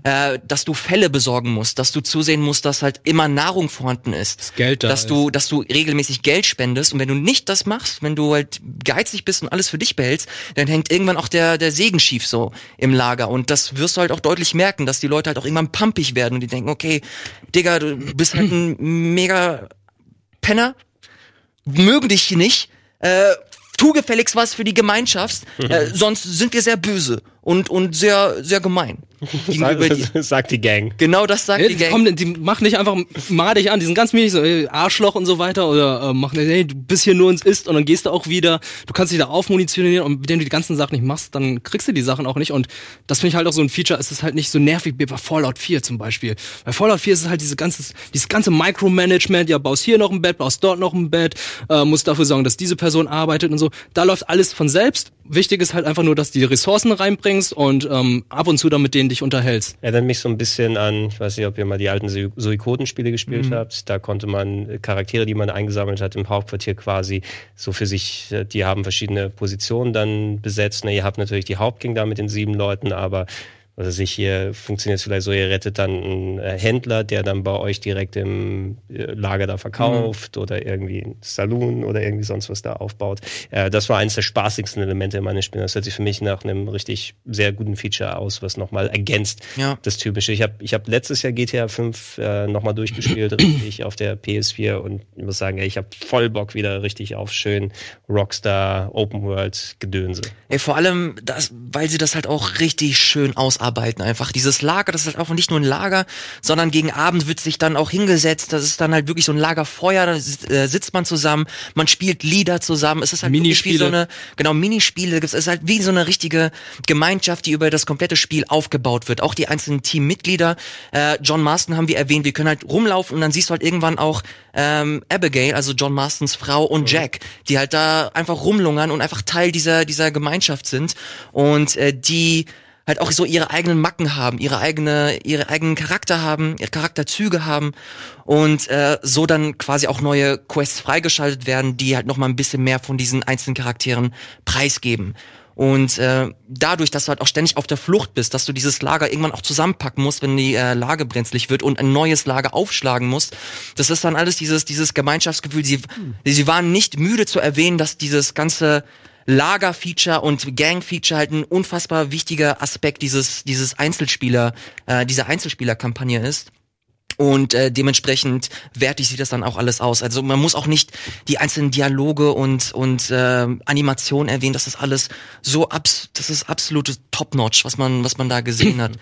du Fälle besorgen musst, dass du zusehen musst, dass halt immer Nahrung vorhanden ist. Das Geld da dass du regelmäßig Geld spendest und wenn du nicht das machst, wenn du halt geizig bist und alles für dich behältst, dann hängt irgendwann auch der Segen schief so im Lager und das wirst du halt auch deutlich merken, dass die Leute halt auch irgendwann pumpig werden und die denken, okay, Digga, du bist halt ein mega Penner, mögen dich hier nicht, tu gefälligst was für die Gemeinschaft, sonst sind wir sehr böse und sehr, sehr gemein. Sagt die Gang. Genau das sagt die Gang. Komm, die machen nicht einfach madig an, die sind ganz wenig so Arschloch und so weiter oder machen, hey, du bist hier nur ins Ist und dann gehst du auch wieder, du kannst dich da aufmunitionieren und wenn du die ganzen Sachen nicht machst, dann kriegst du die Sachen auch nicht und das finde ich halt auch so ein Feature, es ist halt nicht so nervig wie bei Fallout 4 zum Beispiel. Bei Fallout 4 ist es halt dieses ganze Micromanagement, ja, baust hier noch ein Bett, baust dort noch ein Bett, musst dafür sorgen, dass diese Person arbeitet und so. Da läuft alles von selbst. Wichtig ist halt einfach nur, dass du die Ressourcen reinbringst und ab und zu dann mit denen dich unterhältst. Erinnert mich so ein bisschen an, ich weiß nicht, ob ihr mal die alten Suikoden-Spiele gespielt habt. Da konnte man Charaktere, die man eingesammelt hat im Hauptquartier quasi so für sich, die haben verschiedene Positionen dann besetzt. Ihr habt natürlich die Hauptgang da mit den 7 Leuten, aber hier funktioniert es vielleicht so, ihr rettet dann einen Händler, der dann bei euch direkt im Lager da verkauft oder irgendwie ein Saloon oder irgendwie sonst was da aufbaut. Das war eines der spaßigsten Elemente in meinen Spielen. Das hört sich für mich nach einem richtig sehr guten Feature aus, was nochmal ergänzt das Typische. Ich hab letztes Jahr GTA 5 nochmal durchgespielt, richtig auf der PS4 und ich muss sagen, ich habe voll Bock wieder richtig auf schön Rockstar Open World Gedönse. Vor allem, weil sie das halt auch richtig schön ausarbeiten einfach. Dieses Lager, das ist halt auch nicht nur ein Lager, sondern gegen Abend wird sich dann auch hingesetzt, das ist dann halt wirklich so ein Lagerfeuer, da sitzt man zusammen, man spielt Lieder zusammen, es ist halt Minispiele. wie so eine, Minispiele, es ist halt wie so eine richtige Gemeinschaft, die über das komplette Spiel aufgebaut wird. Auch die einzelnen Teammitglieder, John Marston haben wir erwähnt, wir können halt rumlaufen und dann siehst du halt irgendwann auch Abigail, also John Marstons Frau und Jack, die halt da einfach rumlungern und einfach Teil dieser Gemeinschaft sind und die halt auch so ihre eigenen Macken haben, ihre eigenen Charakter haben, ihre Charakterzüge haben und so dann quasi auch neue Quests freigeschaltet werden, die halt nochmal ein bisschen mehr von diesen einzelnen Charakteren preisgeben. Und dadurch, dass du halt auch ständig auf der Flucht bist, dass du dieses Lager irgendwann auch zusammenpacken musst, wenn die Lage brenzlig wird und ein neues Lager aufschlagen musst, das ist dann alles dieses Gemeinschaftsgefühl. Sie waren nicht müde zu erwähnen, dass dieses ganze Lager-Feature und Gang-Feature halt ein unfassbar wichtiger Aspekt dieser Einzelspieler-Kampagne ist. Und dementsprechend wertig sieht das dann auch alles aus. Also man muss auch nicht die einzelnen Dialoge und Animationen erwähnen, das ist alles das ist absolute Top-Notch, was man da gesehen hat.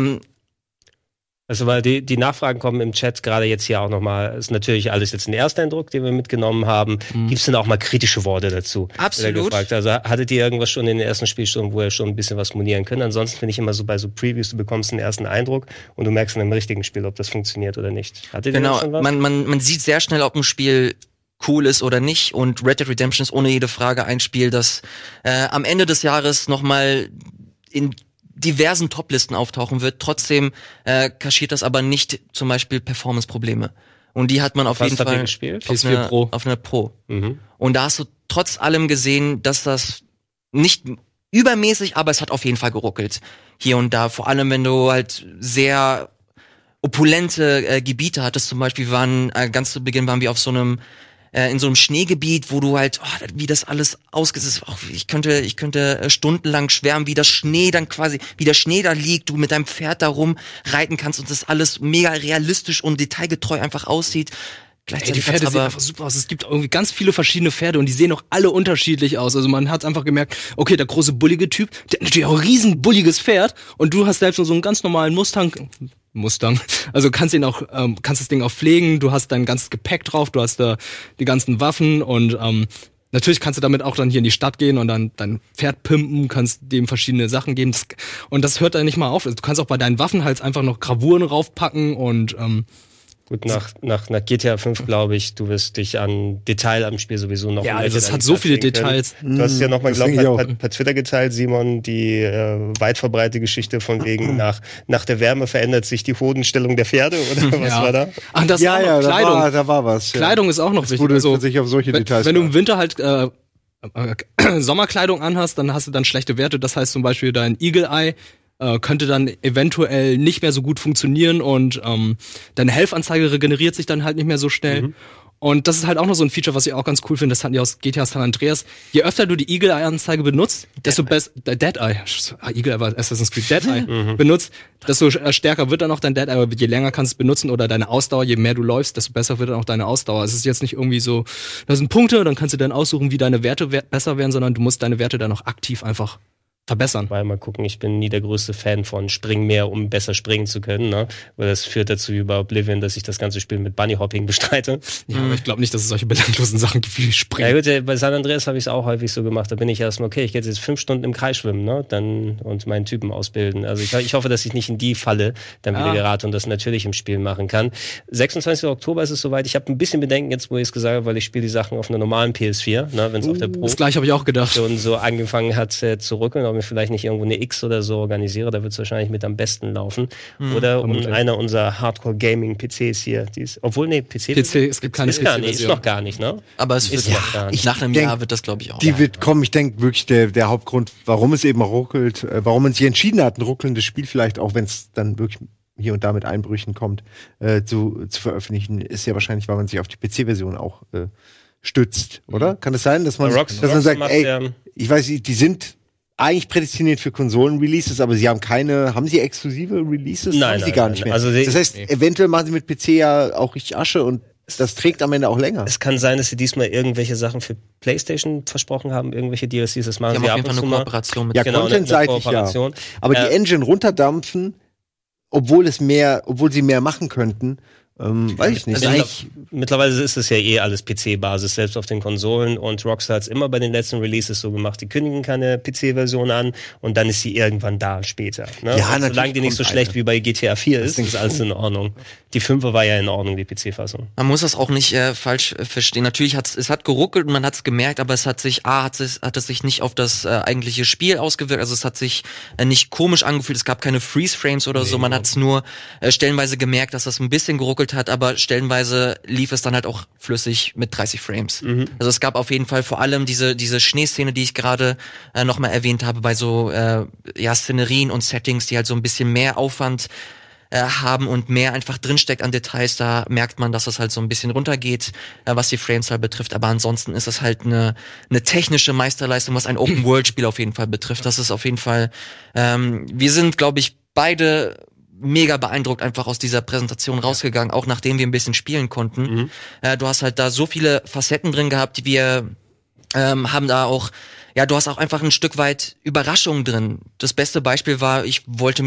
Also weil die Nachfragen kommen im Chat gerade jetzt hier auch nochmal, ist natürlich alles jetzt ein Ersteindruck, den wir mitgenommen haben. Gibt es denn auch mal kritische Worte dazu? Absolut. Also hattet ihr irgendwas schon in den ersten Spielstunden, wo ihr schon ein bisschen was monieren könnt? Ansonsten finde ich immer so bei so Previews, du bekommst einen ersten Eindruck und du merkst in einem richtigen Spiel, ob das funktioniert oder nicht. Hattet ihr genau, schon was? Man sieht sehr schnell, ob ein Spiel cool ist oder nicht und Red Dead Redemption ist ohne jede Frage ein Spiel, das am Ende des Jahres nochmal in diversen Toplisten auftauchen wird. Trotzdem kaschiert das aber nicht zum Beispiel Performance-Probleme. Und die hat man auf jeden Fall gespielt? Auf einer Pro. Und da hast du trotz allem gesehen, dass das nicht übermäßig, aber es hat auf jeden Fall geruckelt. Hier und da. Vor allem, wenn du halt sehr opulente Gebiete hattest. Zum Beispiel ganz zu Beginn waren wir auf so einem in so einem Schneegebiet, wo du halt, wie das alles ausgesetzt ist. Ich könnte stundenlang schwärmen, wie der Schnee da liegt, du mit deinem Pferd da rumreiten kannst und das alles mega realistisch und detailgetreu einfach aussieht. Die Pferde sehen einfach super aus. Es gibt irgendwie ganz viele verschiedene Pferde und die sehen auch alle unterschiedlich aus. Also man hat einfach gemerkt, okay, der große bullige Typ, der hat natürlich auch ein riesen bulliges Pferd und du hast selbst nur so einen ganz normalen Mustang Mustang. Also kannst das Ding auch pflegen, du hast dein ganzes Gepäck drauf, du hast da die ganzen Waffen und natürlich kannst du damit auch dann hier in die Stadt gehen und dann dein Pferd pimpen, kannst dem verschiedene Sachen geben. Und das hört dann nicht mal auf. Also du kannst auch bei deinen Waffen halt einfach noch Gravuren raufpacken und gut, nach GTA 5 glaube ich, du wirst dich an Detail am Spiel sowieso noch. Ja, also es hat so viele Details. Du hast ja nochmal, glaube ich, per Twitter geteilt, Simon, die weit verbreitete Geschichte von wegen nach der Wärme verändert sich die Hodenstellung der Pferde oder was war da? Ach, das war noch Kleidung. Da war was. Ja. Kleidung ist auch noch wichtig. Also, sich auf solche Details wenn du im Winter halt Sommerkleidung anhast, dann hast du dann schlechte Werte. Das heißt zum Beispiel dein Eagle Eye könnte dann eventuell nicht mehr so gut funktionieren und deine Health-Anzeige regeneriert sich dann halt nicht mehr so schnell. Und das ist halt auch noch so ein Feature, was ich auch ganz cool finde, das hatten die aus GTA San Andreas. Je öfter du die Eagle Eye-Anzeige benutzt, desto besser, Dead Eye, Eagle Eye war Assassin's Creed, Dead Eye benutzt, desto stärker wird dann auch dein Dead Eye, aber je länger kannst du es benutzen oder deine Ausdauer, je mehr du läufst, desto besser wird dann auch deine Ausdauer. Es ist jetzt nicht irgendwie so, das sind Punkte, dann kannst du dann aussuchen, wie deine Werte besser werden, sondern du musst deine Werte dann auch aktiv einfach verbessern. Weil mal gucken, ich bin nie der größte Fan von Springen mehr, um besser springen zu können, ne? Weil das führt dazu wie bei Oblivion, dass ich das ganze Spiel mit Bunnyhopping bestreite. Ja, aber ich glaube nicht, dass es solche belanglosen Sachen gibt wie Springen. Ja gut, bei San Andreas habe ich es auch häufig so gemacht. Da bin ich erstmal, okay, ich gehe jetzt 5 Stunden im Kreis schwimmen, ne? Und meinen Typen ausbilden. Also ich hoffe, dass ich nicht in die Falle dann wieder gerate und das natürlich im Spiel machen kann. 26. Oktober ist es soweit. Ich habe ein bisschen Bedenken jetzt, wo ich es gesagt habe, weil ich spiele die Sachen auf einer normalen PS4, ne? Wenn es auf der Pro das gleich habe ich auch gedacht. schon so angefangen hat zu ruckeln, ob mir vielleicht nicht irgendwo eine X oder so organisiere, da wird es wahrscheinlich mit am besten laufen. Oder einer unserer Hardcore-Gaming-PCs hier. Obwohl, PC es gibt keine PC-Version. Ist noch gar nicht, ne? Aber es wird nach einem Jahr wird das, glaube ich, auch. Die wird kommen. Ich denke wirklich, der Hauptgrund, warum es eben ruckelt, warum man sich entschieden hat, ein ruckelndes Spiel vielleicht, auch wenn es dann wirklich hier und da mit Einbrüchen kommt, zu veröffentlichen, ist ja wahrscheinlich, weil man sich auf die PC-Version auch stützt, oder? Kann es sein, dass man sagt, ey, ich weiß nicht, die sind eigentlich prädestiniert für Konsolen-Releases, aber sie haben sie exklusive Releases? Nein, sie gar nicht mehr. Also das heißt, eventuell machen sie mit PC ja auch richtig Asche und das trägt am Ende auch länger. Es kann sein, dass sie diesmal irgendwelche Sachen für PlayStation versprochen haben, irgendwelche DLCs, das machen sie ab und zu mal. Kooperation mit ja, contentseitig, ja. Aber die Engine runterdampfen, obwohl sie mehr machen könnten, weiß ich nicht. Also mittlerweile ist es ja alles PC-Basis, selbst auf den Konsolen. Und Rockstar hat es immer bei den letzten Releases so gemacht, die kündigen keine PC-Version an und dann ist sie irgendwann da später. Ne? Ja, solange die nicht so schlecht wie bei GTA 4 ist alles in Ordnung. Die 5er war ja in Ordnung, die PC-Fassung. Man muss das auch nicht falsch verstehen. Natürlich es hat geruckelt und man hat es gemerkt, aber es hat sich nicht auf das eigentliche Spiel ausgewirkt. Also es hat sich nicht komisch angefühlt. Es gab keine Freeze-Frames oder so. Man hat es nur stellenweise gemerkt, dass das ein bisschen geruckelt hat, aber stellenweise lief es dann halt auch flüssig mit 30 Frames. Also es gab auf jeden Fall vor allem diese Schneeszene, die ich gerade nochmal erwähnt habe, bei so Szenerien und Settings, die halt so ein bisschen mehr Aufwand haben und mehr einfach drinsteckt an Details, da merkt man, dass das halt so ein bisschen runtergeht, was die Framezahl betrifft, aber ansonsten ist das halt eine technische Meisterleistung, was ein Open-World-Spiel auf jeden Fall betrifft. Das ist auf jeden Fall, wir sind, glaube ich, beide mega beeindruckt einfach aus dieser Präsentation rausgegangen, auch nachdem wir ein bisschen spielen konnten. Du hast halt da so viele Facetten drin gehabt, wir haben da auch, du hast auch einfach ein Stück weit Überraschungen drin. Das beste Beispiel war, ich wollte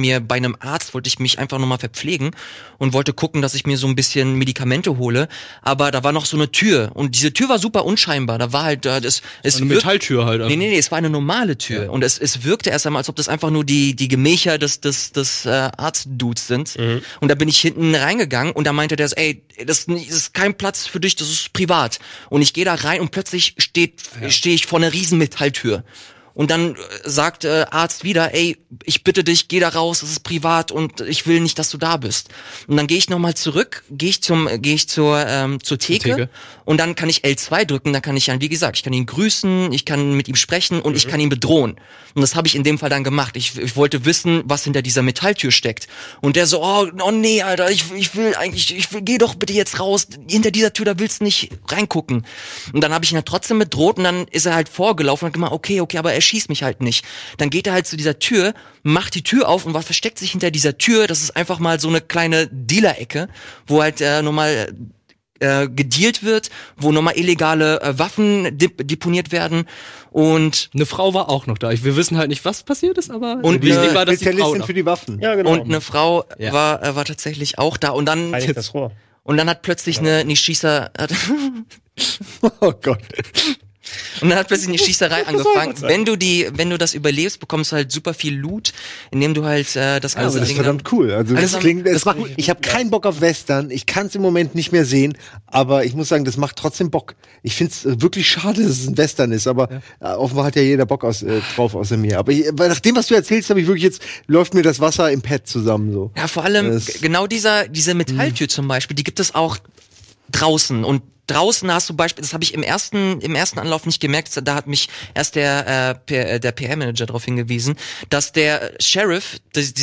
mich einfach nochmal verpflegen und wollte gucken, dass ich mir so ein bisschen Medikamente hole, aber da war noch so eine Tür und diese Tür war super unscheinbar. Da war halt, eine Metalltür halt. Nee, es war eine normale Tür und es wirkte erst einmal, als ob das einfach nur die Gemächer des Arztdudes sind. Und da bin ich hinten reingegangen und da meinte der so, ey, das ist kein Platz für dich, das ist privat. Und ich gehe da rein und plötzlich stehe ich vor einer riesen Metalltür. Und dann sagt Arzt wieder, ey, ich bitte dich, geh da raus, es ist privat und ich will nicht, dass du da bist. Und dann gehe ich nochmal zurück, gehe ich zur Theke und dann kann ich L2 drücken, dann kann ich wie gesagt, ich kann ihn grüßen, ich kann mit ihm sprechen und ich kann ihn bedrohen. Und das habe ich in dem Fall dann gemacht. Ich wollte wissen, was hinter dieser Metalltür steckt. Und der so, oh nee, Alter, ich will, geh doch bitte jetzt raus, hinter dieser Tür, da willst du nicht reingucken. Und dann habe ich ihn halt trotzdem bedroht und dann ist er halt vorgelaufen und hat gemacht, okay, aber er schießt mich halt nicht. Dann geht er halt zu dieser Tür, macht die Tür auf und was versteckt sich hinter dieser Tür? Das ist einfach mal so eine kleine Dealer-Ecke, wo halt normal gedealt wird, wo nochmal illegale Waffen deponiert werden. Und eine Frau war auch noch da. Wir wissen halt nicht, was passiert ist, aber und wichtig war, dass die Frau Spezialistin da. für die Waffen. Ja, genau. Und eine Frau war tatsächlich auch da. Und dann Eigentlich das Rohr. und dann hat plötzlich eine Schießer Oh Gott. und dann hat plötzlich eine Schießerei angefangen. Wenn du das überlebst, bekommst du halt super viel Loot, indem du halt das Aber ganze das ist Ding verdammt cool. Also das klingt, ich habe keinen Bock auf Western. Ich kann es im Moment nicht mehr sehen, aber ich muss sagen, das macht trotzdem Bock. Ich finde es wirklich schade, dass es ein Western ist, aber offenbar hat ja jeder Bock drauf außer mir. Aber nach dem, was du erzählst, habe ich wirklich läuft mir das Wasser im Pad zusammen so. Ja, vor allem genau diese Metalltür zum Beispiel, die gibt es auch draußen. Und draußen hast du Beispiel, das habe ich im ersten Anlauf nicht gemerkt, da hat mich erst der PR-Manager darauf hingewiesen, dass der Sheriff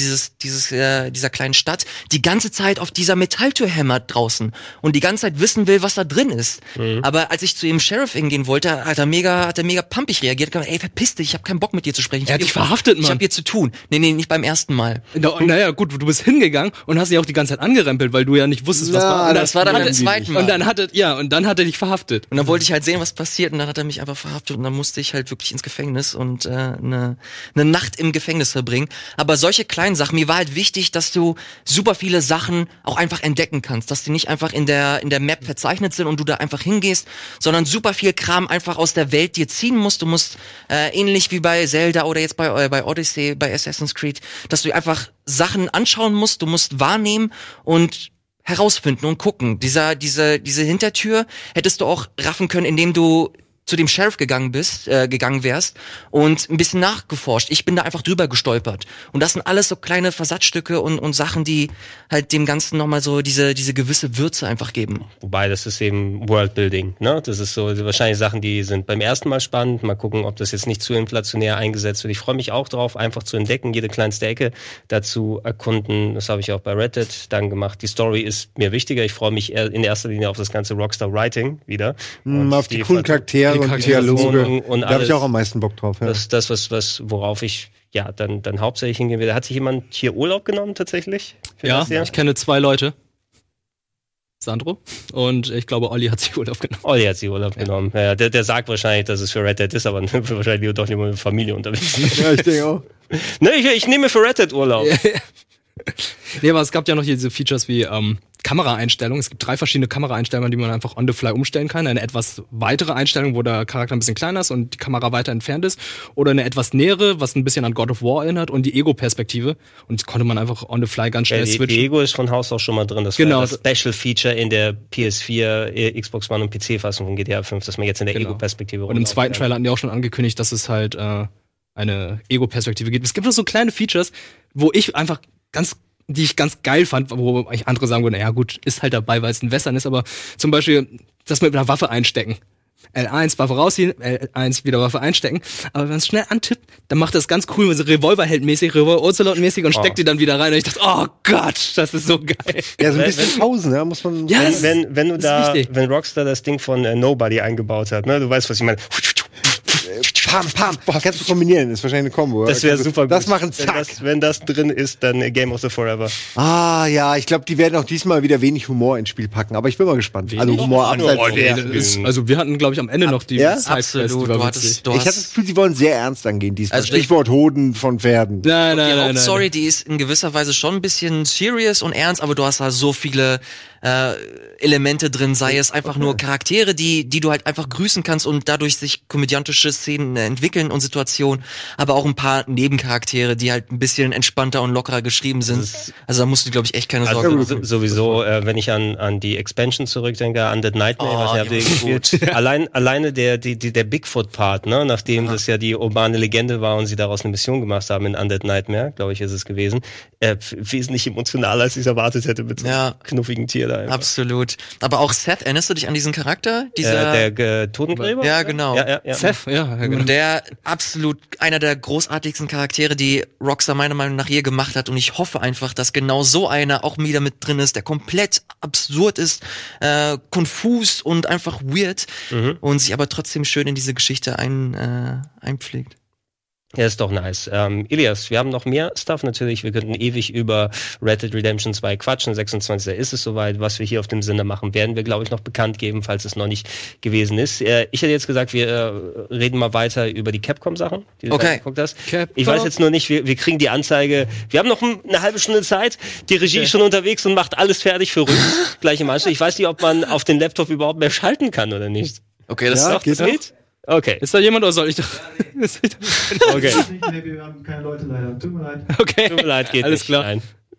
dieser kleinen Stadt die ganze Zeit auf dieser Metalltür hämmert draußen und die ganze Zeit wissen will, was da drin ist. Aber als ich zu dem Sheriff hingehen wollte, hat er mega pumpig reagiert, gesagt, ey, verpiss dich, ich habe keinen Bock mit dir zu sprechen. Er hat dich verhaftet, Mann. Ich habe hier zu tun. Nee, nicht beim ersten Mal. Naja, gut, du bist hingegangen und hast dich auch die ganze Zeit angerempelt, weil du ja nicht wusstest, was war. Und das war dann beim zweiten Mal. Und dann hat er dich verhaftet. Und dann wollte ich halt sehen, was passiert, und dann hat er mich einfach verhaftet und dann musste ich halt wirklich ins Gefängnis und eine Nacht im Gefängnis verbringen. Aber solche kleinen Sachen, mir war halt wichtig, dass du super viele Sachen auch einfach entdecken kannst, dass die nicht einfach in der Map verzeichnet sind und du da einfach hingehst, sondern super viel Kram einfach aus der Welt dir ziehen musst. Du musst ähnlich wie bei Zelda oder jetzt bei Odyssey, bei Assassin's Creed, dass du einfach Sachen anschauen musst, du musst wahrnehmen und herausfinden und gucken. Diese Hintertür hättest du auch raffen können, indem du zu dem Sheriff gegangen wärst und ein bisschen nachgeforscht. Ich bin da einfach drüber gestolpert. Und das sind alles so kleine Versatzstücke und Sachen, die halt dem Ganzen nochmal so diese gewisse Würze einfach geben. Wobei, das ist eben Worldbuilding, ne? Das ist so wahrscheinlich Sachen, die sind beim ersten Mal spannend. Mal gucken, ob das jetzt nicht zu inflationär eingesetzt wird. Ich freue mich auch drauf, einfach zu entdecken, jede kleinste Ecke dazu erkunden. Das habe ich auch bei Red Dead dann gemacht. Die Story ist mir wichtiger. Ich freue mich in erster Linie auf das ganze Rockstar-Writing wieder. Auf die coolen Charaktere und Dialoge. Und da habe ich auch am meisten Bock drauf. Ja. Das ist das, worauf ich dann hauptsächlich hingehen will. Hat sich jemand hier Urlaub genommen tatsächlich? Ja, ich kenne 2 Leute. Sandro und ich glaube, Olli hat sich Urlaub genommen. Olli hat sich Urlaub genommen. Ja, der sagt wahrscheinlich, dass es für Red Dead ist, aber wahrscheinlich doch nicht mal mit Familie unterwegs. Ja, ich denke auch. Ne, ich nehme für Red Dead Urlaub. Nee, aber es gab ja noch hier diese Features wie Kameraeinstellungen. Es gibt 3 verschiedene Kameraeinstellungen, die man einfach on the fly umstellen kann. Eine etwas weitere Einstellung, wo der Charakter ein bisschen kleiner ist und die Kamera weiter entfernt ist. Oder eine etwas nähere, was ein bisschen an God of War erinnert. Und die Ego-Perspektive. Und konnte man einfach on the fly ganz schnell switchen. Die Ego ist von Haus aus schon mal drin. Das war das Special-Feature in der PS4, Xbox One und PC-Fassung von GTA 5, dass man jetzt in der Ego-Perspektive Und im zweiten Trailer hatten die auch schon angekündigt, dass es halt eine Ego-Perspektive gibt. Es gibt noch so kleine Features, die ich ganz geil fand, wo andere sagen würden, ja gut, ist halt dabei, weil es ein Western ist, aber zum Beispiel das mit einer Waffe einstecken. L1, Waffe rausziehen, L1 wieder Waffe einstecken. Aber wenn man es schnell antippt, dann macht das ganz cool, so Revolverheld-mäßig, Revolver-Ocelot-mäßig und steckt die dann wieder rein. Und ich dachte, oh Gott, das ist so geil. Ja, so ein bisschen Pausen, ja, muss man... Ja, wenn Rockstar das Ding von Nobody eingebaut hat, ne, du weißt, was ich meine. Pam. Kannst du kombinieren, ist wahrscheinlich eine Kombo. Das wäre super gut. Das machen zack. Wenn das drin ist, dann Game of the Forever. Ah, ja, ich glaube, die werden auch diesmal wieder wenig Humor ins Spiel packen, aber ich bin mal gespannt. Wenig? Also Humor abseits. Also wir hatten, glaube ich, am Ende noch die Absolut, ich hatte das Gefühl, sie wollen sehr ernst angehen diesmal. Also Stichwort Hoden von Pferden. Nein. Die Hauptstory, die ist in gewisser Weise schon ein bisschen serious und ernst, aber du hast da so viele Elemente drin, sei es einfach nur Charaktere, die du halt einfach grüßen kannst und dadurch sich komödiantische Szenen entwickeln und Situationen, aber auch ein paar Nebencharaktere, die halt ein bisschen entspannter und lockerer geschrieben sind. Also da musst du, glaube ich, echt keine Sorge machen. Sowieso, wenn ich an die Expansion zurückdenke, Undead Nightmare, alleine der Bigfoot-Part, ne, nachdem das ja die urbane Legende war und sie daraus eine Mission gemacht haben in Undead Nightmare, glaube ich, ist es gewesen, wesentlich emotionaler, als ich es erwartet hätte mit so einem knuffigen Tier da. Absolut. Aber auch Seth, erinnerst du dich an diesen Charakter? Der Totengräber? Ja, genau. Ja. Seth, genau. Und der absolut einer der großartigsten Charaktere, die Rockstar meiner Meinung nach je gemacht hat. Und ich hoffe einfach, dass genau so einer auch wieder mit drin ist, der komplett absurd ist, konfus und einfach weird und sich aber trotzdem schön in diese Geschichte einpflegt. Ja, ist doch nice. Ilias, wir haben noch mehr Stuff natürlich. Wir könnten ewig über Red Dead Redemption 2 quatschen. 26. ist es soweit. Was wir hier auf dem Sender machen, werden wir, glaube ich, noch bekannt geben, falls es noch nicht gewesen ist. Ich hätte jetzt gesagt, wir reden mal weiter über die Capcom-Sachen, die du da geguckt hast. Capcom. Ich weiß jetzt nur nicht, wir kriegen die Anzeige. Wir haben noch eine halbe Stunde Zeit. Die Regie ist schon unterwegs und macht alles fertig für Rücken. Gleich im Anschluss. Ich weiß nicht, ob man auf den Laptop überhaupt mehr schalten kann oder nicht. Okay, das geht. Okay. Ist da jemand oder soll ich doch? Okay. Wir haben keine Leute leider. Tut mir leid. Okay. Tut mir leid, geht alles nicht. Klar.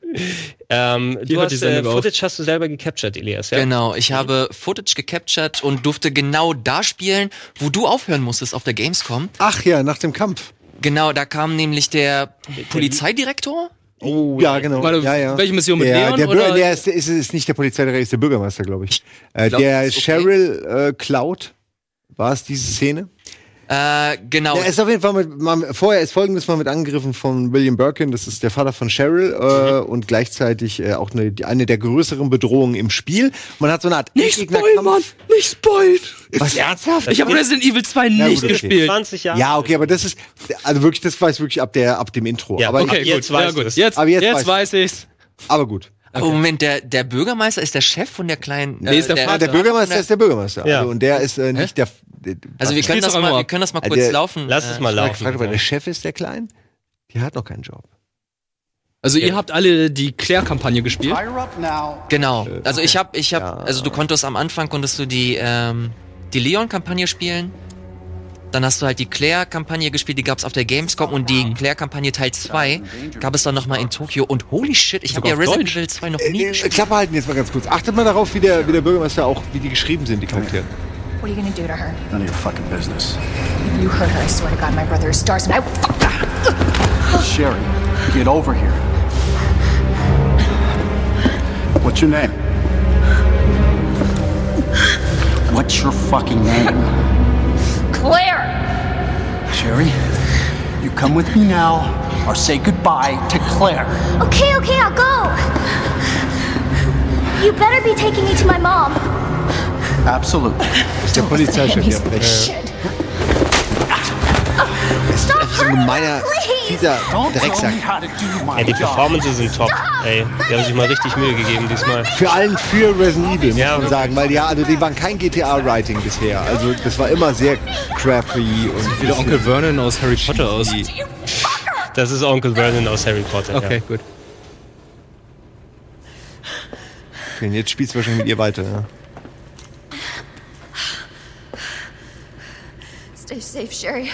Nein. Du hast Footage hast du selber gecaptured, Elias, ja? Genau, ich habe Footage gecaptured und durfte genau da spielen, wo du aufhören musstest auf der Gamescom. Ach ja, nach dem Kampf. Genau, da kam nämlich der Polizeidirektor. Oh, ja, genau. Welche Mission mit Leon? Der ist nicht der Polizeidirektor, ist der Bürgermeister, glaube ich. Der Cheryl Cloud. War es diese Szene? Genau. Er ist auf jeden Fall vorher ist Folgendes mal mit angegriffen von William Birkin, das ist der Vater von Cheryl und gleichzeitig auch eine der größeren Bedrohungen im Spiel. Man hat so eine Art Nicht spoil, Mann! Nicht spoil! Was, ernsthaft? Ich habe Resident Evil 2 nicht gespielt. 20 Jahre. Ja, okay, aber das ist, also wirklich, das weiß ich wirklich ab dem Intro. Ja, aber okay, jetzt weiß ich es. Jetzt weiß ich's. Aber gut. Okay. Oh, Moment, der Bürgermeister ist der Chef von der kleinen... Nee, ist der Vater. Der Bürgermeister ist der Bürgermeister. Ja. Also, und der ist nicht der... Also wir können das mal kurz laufen. Lass es mal laufen. Aber der Chef ist der Klein? Die hat noch keinen Job. Also ihr habt alle die Claire-Kampagne gespielt? Genau. Also ich hab, also du konntest am Anfang die Leon-Kampagne spielen. Dann hast du halt die Claire-Kampagne gespielt, die gab's auf der Gamescom und die Claire-Kampagne Teil 2 gab es dann nochmal in Tokio und holy shit, ich habe ja Resident Evil 2 noch nie gespielt. Klappe halten jetzt mal ganz kurz. Achtet mal darauf, wie der Bürgermeister auch, wie die geschrieben sind, die Charaktere. What are you gonna do to her? None of your fucking business. You hurt her, I swear to God, my brother is stars and I will fuck that. Sherry, get over here. What's your name? What's your fucking name? Claire! Sherry, you come with me now or say goodbye to Claire. Okay, I'll go. You better be taking me to my mom. Absolutely. Das ist der Polizeichef hier. Stop Das ist ein gemeiner, dieser Drecksack. Ey, die Performances sind top. Ey, die haben sich mal richtig Mühe gegeben diesmal. Für Resident Evil, muss Ja, man sagen. Weil also die waren kein GTA-Writing bisher. Also das war immer sehr crappy und Wieder Onkel Vernon aus Harry Potter aus. Das ist Onkel Vernon aus Harry Potter. Okay, gut. Okay, jetzt spielst du wahrscheinlich mit ihr weiter, ja. Stay safe, Sherry.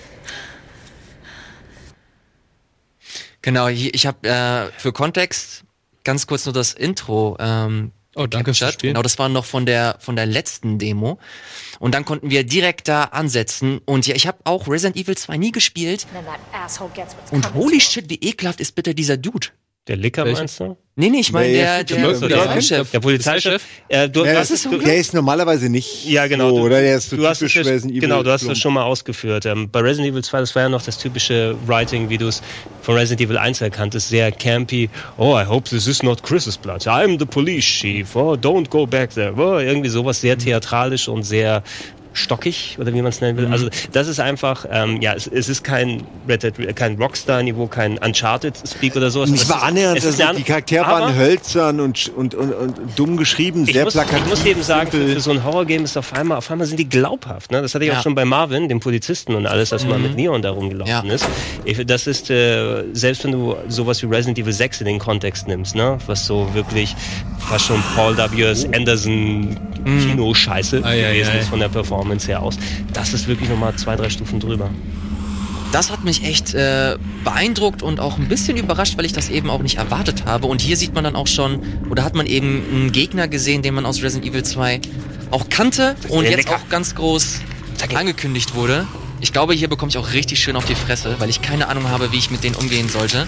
Genau, ich habe für Kontext ganz kurz nur das Intro danke fürs Spielen. Genau, das war noch von der letzten Demo. Und dann konnten wir direkt da ansetzen. Und ja, ich habe auch Resident Evil 2 nie gespielt. Und holy shit, wie ekelhaft ist bitte dieser Dude. Der Licker meinst du? Nee, ich meine der Polizeichef. Der Polizeichef. Der ist normalerweise nicht genau, so, oder? Der ist so du hast typisch Resident Evil. Genau, du hast das schon mal ausgeführt. Bei Resident Evil 2, das war ja noch das typische Writing, wie du es von Resident Evil 1 erkanntest. Sehr campy. Oh, I hope this is not Chris's blood. I'm the police chief. Oh, don't go back there. Oh, irgendwie sowas sehr theatralisch und sehr stockig, oder wie man es nennen will. Also das ist einfach, es ist kein kein Rockstar-Niveau, kein Uncharted-Speak oder sowas. Nicht mal annähernd, die Charaktere waren hölzern und dumm geschrieben, sehr plakativ. Ich muss eben sagen, für so ein Horror-Game ist auf einmal sind die glaubhaft. Ne? Das hatte ich auch schon bei Marvin, dem Polizisten und alles, als man mit Neon da rumgelaufen ist. Das ist, selbst wenn du sowas wie Resident Evil 6 in den Kontext nimmst, ne? Was so wirklich fast schon Paul W.S. Anderson Kino-Scheiße gewesen ist von der Performance her aus. Das ist wirklich nochmal 2-3 Stufen drüber. Das hat mich echt beeindruckt und auch ein bisschen überrascht, weil ich das eben auch nicht erwartet habe. Und hier sieht man dann auch schon, oder hat man eben einen Gegner gesehen, den man aus Resident Evil 2 auch kannte und jetzt auch ganz groß angekündigt wurde. Ich glaube, hier bekomme ich auch richtig schön auf die Fresse, weil ich keine Ahnung habe, wie ich mit denen umgehen sollte.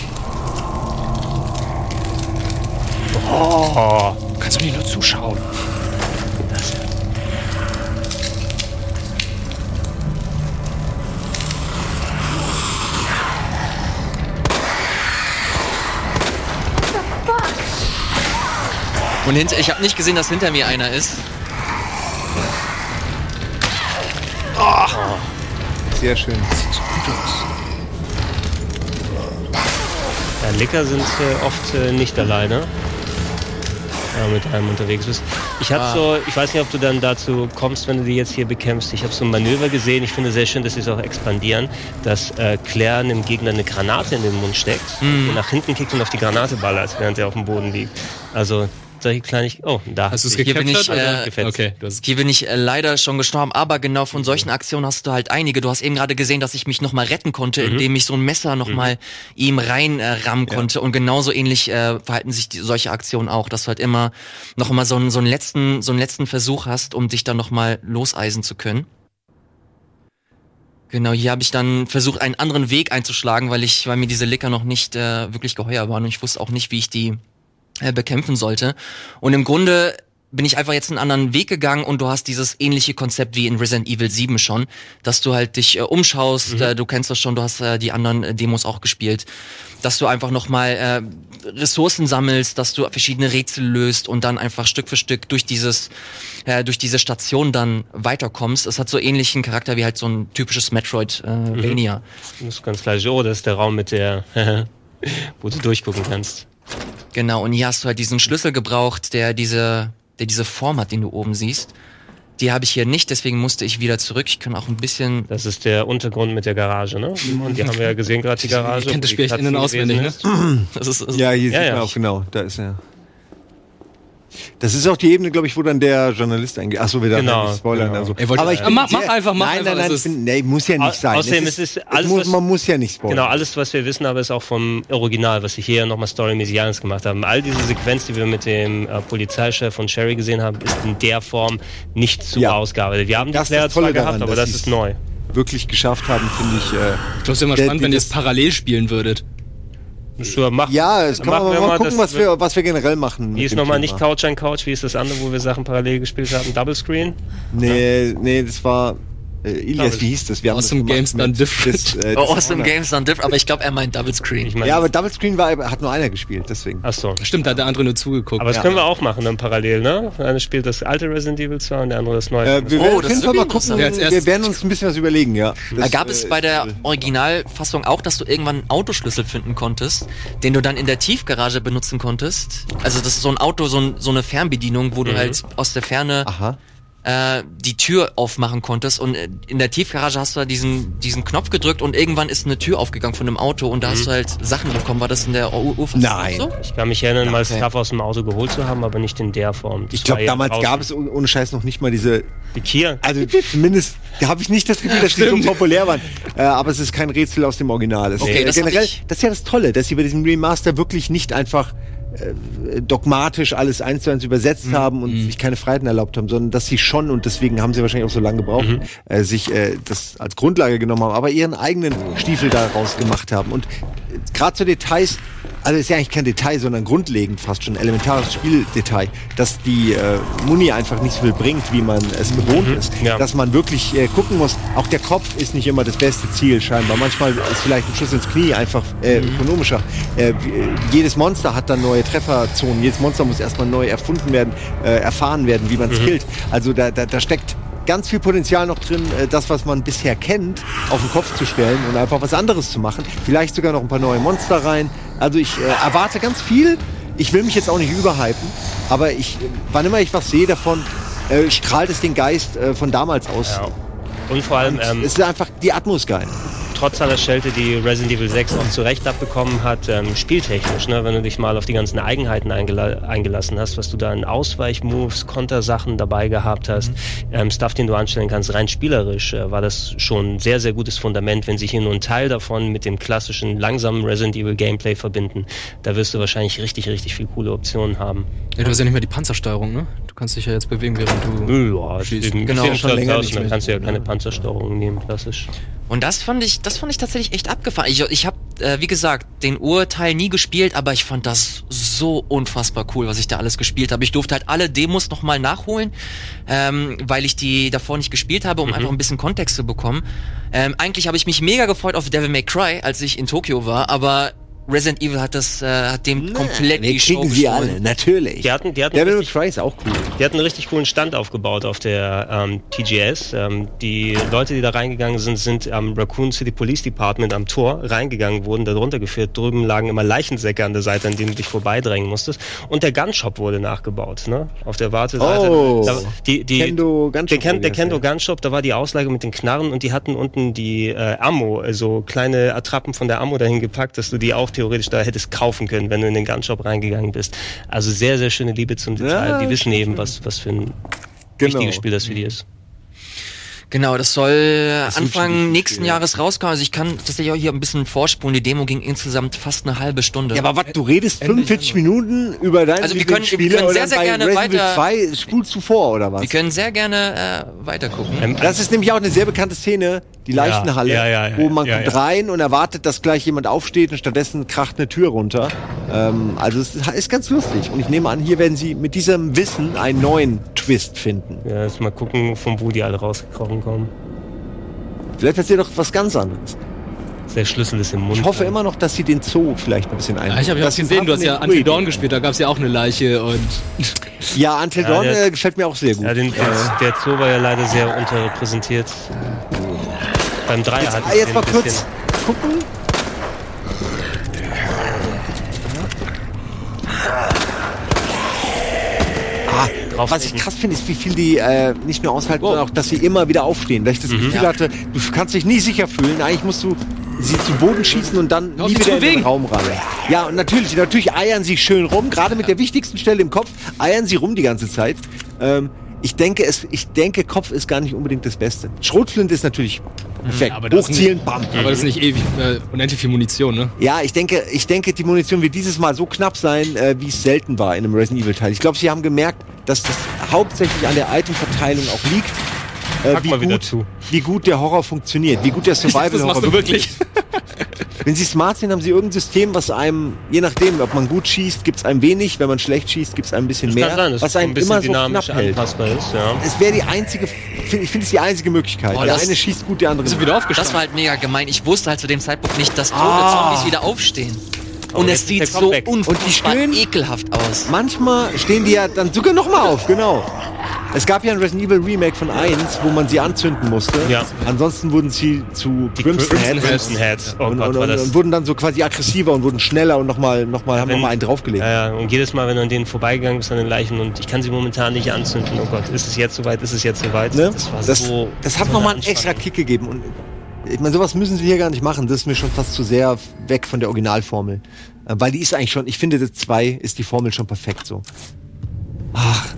Oh, kannst du nicht nur zuschauen? Und ich habe nicht gesehen, dass hinter mir einer ist. Sehr schön. Ja, Licker sind oft nicht alleine, mit einem unterwegs bist. Ich weiß nicht, ob du dann dazu kommst, wenn du die jetzt hier bekämpfst. Ich habe so ein Manöver gesehen. Ich finde sehr schön, dass sie es auch expandieren, dass Claire einem Gegner eine Granate in den Mund steckt und nach hinten kickt und auf die Granate ballert, während er auf dem Boden liegt. Also solche Kleinigkeiten. Oh, da hast du es Hier bin ich, Okay, hier bin ich leider schon gestorben, aber genau von solchen Aktionen hast du halt einige. Du hast eben gerade gesehen, dass ich mich nochmal retten konnte, indem ich so ein Messer nochmal ihm reinrammen konnte. Und genauso ähnlich verhalten sich solche Aktionen auch, dass du halt immer noch mal so einen letzten Versuch hast, um dich dann nochmal loseisen zu können. Genau, hier habe ich dann versucht, einen anderen Weg einzuschlagen, weil mir diese Licker noch nicht wirklich geheuer waren und ich wusste auch nicht, wie ich die bekämpfen sollte. Und im Grunde bin ich einfach jetzt einen anderen Weg gegangen und du hast dieses ähnliche Konzept wie in Resident Evil 7 schon, dass du halt dich umschaust, du kennst das schon, du hast die anderen Demos auch gespielt, dass du einfach nochmal Ressourcen sammelst, dass du verschiedene Rätsel löst und dann einfach Stück für Stück durch diese Station dann weiterkommst. Es hat so ähnlichen Charakter wie halt so ein typisches Metroidvania. Das ist ganz klar. Oh, das ist der Raum mit der, wo du durchgucken kannst. Genau, und hier hast du halt diesen Schlüssel gebraucht, der diese Form hat, den du oben siehst. Die habe ich hier nicht, deswegen musste ich wieder zurück. Ich kann auch ein bisschen... Das ist der Untergrund mit der Garage, ne? Und die haben wir ja gesehen gerade, die Garage. Ich kennt das Spiel echt innen auswendig, ne? Ja, hier sieht man auch genau, da ist er. Das ist auch die Ebene, glaube ich, wo dann der Journalist eingeht. Achso, wir darf nicht spoilern. Genau. Also. Aber mach einfach. Nein, muss ja nicht sein. Außerdem Man muss ja nicht spoilern. Genau, alles, was wir wissen, aber ist auch vom Original, was sie hier nochmal storymäßig anders gemacht haben. All diese Sequenz, die wir mit dem Polizeichef von Sherry gesehen haben, ist in der Form nicht so ausgearbeitet. Wir haben die Claire zwar gehabt, aber das ist neu. Wirklich geschafft haben, finde ich. Ich glaube, es ist immer spannend, wenn ihr es parallel spielen würdet. Sure, das kann man mal gucken, was wir generell machen. Wie ist nochmal nicht Couch an Couch, wie ist das andere, wo wir Sachen parallel gespielt haben? Double Screen? Nee, das war Ilias, wie hieß das? Wir haben Awesome Games Done Different. Awesome Games Done Different, aber ich glaube, er meint Double Screen. Aber Double Screen hat nur einer gespielt, deswegen. Ach so. Stimmt, da hat der andere nur zugeguckt. Aber das können wir auch machen dann parallel, ne? Einer spielt das alte Resident Evil 2 und der andere das neue. Wir werden auf jeden Fall mal gucken. Wir werden uns ein bisschen was überlegen, ja. Gab es bei der Originalfassung auch, dass du irgendwann einen Autoschlüssel finden konntest, den du dann in der Tiefgarage benutzen konntest? Also das ist so ein Auto, so eine Fernbedienung, wo du halt aus der Ferne die Tür aufmachen konntest und in der Tiefgarage hast du da diesen Knopf gedrückt und irgendwann ist eine Tür aufgegangen von einem Auto und da hast du halt Sachen bekommen. War das in der Urfassung? Nein. So? Ich kann mich erinnern, mal Stuff aus dem Auto geholt zu haben, aber nicht in der Form. Ich glaube, damals gab es ohne Scheiß noch nicht mal die Kia. Also zumindest habe ich nicht das Gefühl, dass die so populär waren. Aber es ist kein Rätsel aus dem Original. Okay, generell, das ist ja das Tolle, dass sie bei diesem Remaster wirklich nicht einfach dogmatisch alles 1:1 übersetzt haben und sich keine Freiheiten erlaubt haben, sondern dass sie schon, und deswegen haben sie wahrscheinlich auch so lange gebraucht, sich das als Grundlage genommen haben, aber ihren eigenen Stiefel daraus gemacht haben. Und gerade zu Details, also ist ja eigentlich kein Detail, sondern grundlegend fast schon elementares Spieldetail, dass die Muni einfach nicht so viel bringt, wie man es gewohnt ist. Ja. Dass man wirklich gucken muss, auch der Kopf ist nicht immer das beste Ziel scheinbar. Manchmal ist vielleicht ein Schuss ins Knie einfach ökonomischer. Jedes Monster hat dann neue Trefferzonen. Jedes Monster muss erstmal neu erfunden werden, erfahren werden, wie man es killt. Also da steckt ganz viel Potenzial noch drin, das, was man bisher kennt, auf den Kopf zu stellen und einfach was anderes zu machen. Vielleicht sogar noch ein paar neue Monster rein. Also ich erwarte ganz viel. Ich will mich jetzt auch nicht überhypen, aber wann immer ich was sehe davon, strahlt es den Geist von damals aus. Ja. Und vor allem... es ist einfach die Atmos geil. Trotz aller Schelte, die Resident Evil 6 auch zu Recht abbekommen hat, spieltechnisch, ne, wenn du dich mal auf die ganzen Eigenheiten eingelassen hast, was du da in Ausweichmoves, Kontersachen dabei gehabt hast, Stuff, den du anstellen kannst, rein spielerisch war das schon ein sehr, sehr gutes Fundament. Wenn sich hier nur ein Teil davon mit dem klassischen, langsamen Resident Evil Gameplay verbinden, da wirst du wahrscheinlich richtig, richtig viele coole Optionen haben. Ja, du hast ja nicht mehr die Panzersteuerung, ne? Du kannst dich ja jetzt bewegen, während du schießt. Genau, schon länger nicht mehr. mehr. Kannst du ja keine Panzersteuerung nehmen, klassisch. Und das fand ich tatsächlich echt abgefahren. Ich habe, wie gesagt, den Urteil nie gespielt, aber ich fand das so unfassbar cool, was ich da alles gespielt habe. Ich durfte halt alle Demos nochmal nachholen, weil ich die davor nicht gespielt habe, um einfach ein bisschen Kontext zu bekommen. Eigentlich habe ich mich mega gefreut auf Devil May Cry, als ich in Tokio war, aber Resident Evil hat dem komplett wir die Show kriegen sie gestohlen. alle, natürlich. Die hatten Devil May richtig, Cry ist auch cool. die hatten einen richtig coolen Stand aufgebaut auf der TGS. Die Leute, die da reingegangen sind am Raccoon City Police Department am Tor reingegangen, wurden da drunter geführt. Drüben lagen immer Leichensäcke an der Seite, an denen du dich vorbeidrängen musstest. Und der Gunshop wurde nachgebaut, ne? Auf der Warteseite. Oh. Kendo Gunshop. der Kendo Gunshop, da war die Auslage mit den Knarren und die hatten unten die Ammo, also kleine Attrappen von der Ammo dahin gepackt, dass du die auch theoretisch da hättest kaufen können, wenn du in den Gunshop reingegangen bist. Also sehr, sehr schöne Liebe zum Detail. Ja, die wissen eben, was für ein wichtiges Spiel das für die ist. Genau, das soll Anfang nächsten Jahres rauskommen. Also ich kann tatsächlich auch hier ein bisschen vorspulen. Die Demo ging insgesamt fast eine halbe Stunde. Ja, aber was, du redest 45 Minuten über deine Also wir können Lieblingsspiele sehr, und sehr dann gerne bei Resident Evil weiter- 2 spulst du vor, oder was? Wir können sehr gerne weiter gucken. Das ist nämlich auch eine sehr bekannte Szene, die Leichenhalle, ja, wo man kommt rein und erwartet, dass gleich jemand aufsteht und stattdessen kracht eine Tür runter. Also es ist ganz lustig. Und ich nehme an, hier werden sie mit diesem Wissen einen neuen Twist finden. Ja, jetzt mal gucken, von wo die alle rausgekrochen kommen. Vielleicht passiert doch was ganz anderes. Der Schlüssel ist im Mund. Ich hoffe immer noch, dass sie den Zoo vielleicht ein bisschen einbauen. Ich habe ja auch gesehen, du hast ja Until Dawn gespielt, da gab es ja auch eine Leiche und... Ja, Until Dawn gefällt mir auch sehr gut. Ja, der Zoo war ja leider sehr unterrepräsentiert. Beim Dreier hat es Jetzt mal ein kurz bisschen... gucken. Was ich krass finde, ist, wie viel die nicht nur aushalten, sondern auch, dass sie immer wieder aufstehen. Dass ich das Gefühl hatte, du kannst dich nie sicher fühlen. Eigentlich musst du sie zu Boden schießen und dann nie wieder in den Raum ran. Ja, und natürlich eiern sie schön rum. Gerade mit der wichtigsten Stelle im Kopf eiern sie rum die ganze Zeit. Ich denke, Kopf ist gar nicht unbedingt das Beste. Schrotflinte ist natürlich perfekt. Aber das Hochzielen, bam. Aber das ist nicht ewig, unendlich viel Munition, ne? Ja, ich denke, die Munition wird dieses Mal so knapp sein, wie es selten war in einem Resident Evil Teil. Ich glaube, sie haben gemerkt, dass das hauptsächlich an der Itemverteilung auch liegt. Wie gut der Horror funktioniert, wie gut der Survival-Horror wirklich. Wenn sie smart sind, haben sie irgendein System, was einem, je nachdem, ob man gut schießt, gibt es einem wenig, wenn man schlecht schießt, gibt es einem ein bisschen mehr, was einem immer so knapp hält. Ist, ja. Es wäre die einzige, ich finde es die einzige Möglichkeit. Der eine schießt gut, der andere ist wieder aufgestanden. Das war halt mega gemein. Ich wusste halt zu dem Zeitpunkt nicht, dass tote Zombies wieder aufstehen. Und es sieht so unfassbar ekelhaft aus. Manchmal stehen die ja dann sogar nochmal auf, genau. Es gab ja ein Resident Evil Remake von 1, wo man sie anzünden musste. Ja. Ansonsten wurden sie zu Crimson Heads. Oh und, Gott, war das. Und wurden dann so quasi aggressiver und wurden schneller und haben nochmal einen draufgelegt. Ja, und jedes Mal, wenn du an denen vorbeigegangen bist, an den Leichen, und ich kann sie momentan nicht anzünden. Oh Gott, ist es jetzt soweit? Ne? Das hat nochmal einen extra Kick gegeben. Und ich meine, sowas müssen sie hier gar nicht machen. Das ist mir schon fast zu sehr weg von der Originalformel. Weil die ist eigentlich schon, ich finde, das 2 ist die Formel schon perfekt so. Ach.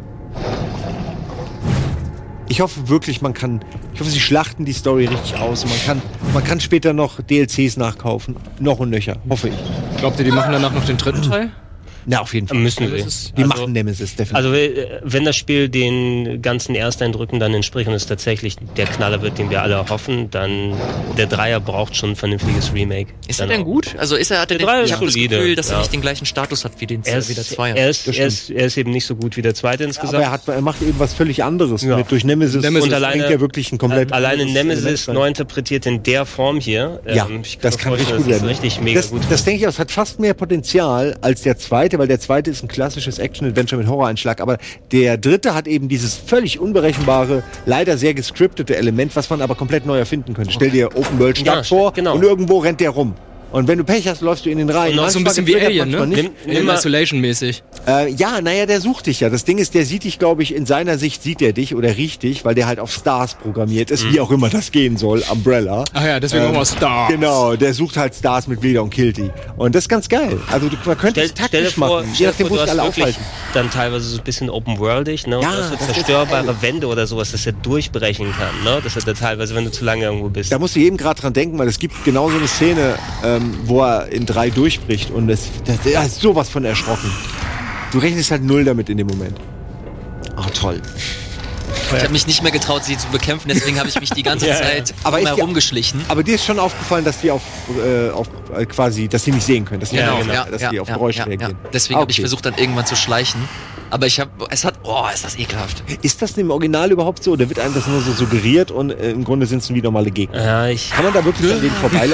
Ich hoffe wirklich, sie schlachten die Story richtig aus und man kann später noch DLCs nachkaufen. Noch und nöcher, hoffe ich. Glaubt ihr, die machen danach noch den dritten Teil? Na, auf jeden Fall. Müssen wir. Die machen Nemesis, definitiv. Also, wenn das Spiel den ganzen Ersteindrücken dann entspricht und es tatsächlich der Knaller wird, den wir alle hoffen, dann der Dreier braucht schon ein vernünftiges Remake. Ist er denn gut? Also hat er ich habe das Gefühl, dass er nicht den gleichen Status hat wie der Zweier. Er ist eben nicht so gut wie der Zweite insgesamt. Aber er macht eben was völlig anderes durch Nemesis. Und alleine ja wirklich ein komplett alleine Nemesis neu interpretiert in der Form hier. Das kann richtig gut werden. Richtig mega gut. Das denke ich auch, es hat fast mehr Potenzial als der Zweite, weil der Zweite ist ein klassisches Action-Adventure mit Horroreinschlag, aber der Dritte hat eben dieses völlig unberechenbare, leider sehr gescriptete Element, was man aber komplett neu erfinden könnte. Stell dir Open-World-Stadt vor und irgendwo rennt der rum. Und wenn du Pech hast, läufst du in den Reihen. Und auch so ein bisschen wie Alien, ne? Isolation-mäßig. Der sucht dich ja. Das Ding ist, der sieht dich, glaube ich, in seiner Sicht sieht er dich oder riecht dich, weil der halt auf Stars programmiert ist, wie auch immer das gehen soll. Umbrella. Ach ja, deswegen auch mal Stars. Genau, der sucht halt Stars mit Glieder und killt die. Und das ist ganz geil. Also man könnte es taktisch machen, je nachdem, wo sich alle aufhalten. Dann teilweise so ein bisschen open-worldig, ne? Und dass du zerstörbare Wände oder sowas, dass er durchbrechen kann, ne? Das hat er teilweise, wenn du zu lange irgendwo bist. Da musst du jedem gerade dran denken, weil es gibt genau so eine Szene, wo er in 3 durchbricht und er ist sowas von erschrocken. Du rechnest halt 0 damit in dem Moment. Ah, toll. Ich habe mich nicht mehr getraut, sie zu bekämpfen, deswegen habe ich mich die ganze Zeit herumgeschlichen. Aber dir ist schon aufgefallen, dass die dass die nicht sehen können, dass die, dass die auf Geräusche reagieren. Deswegen habe ich versucht, dann irgendwann zu schleichen. Aber ist das ekelhaft. Ist das im Original überhaupt so? Oder wird einem das nur so suggeriert und im Grunde sind es wie normale Gegner? Ja, kann man da wirklich an denen vorbeilaufen?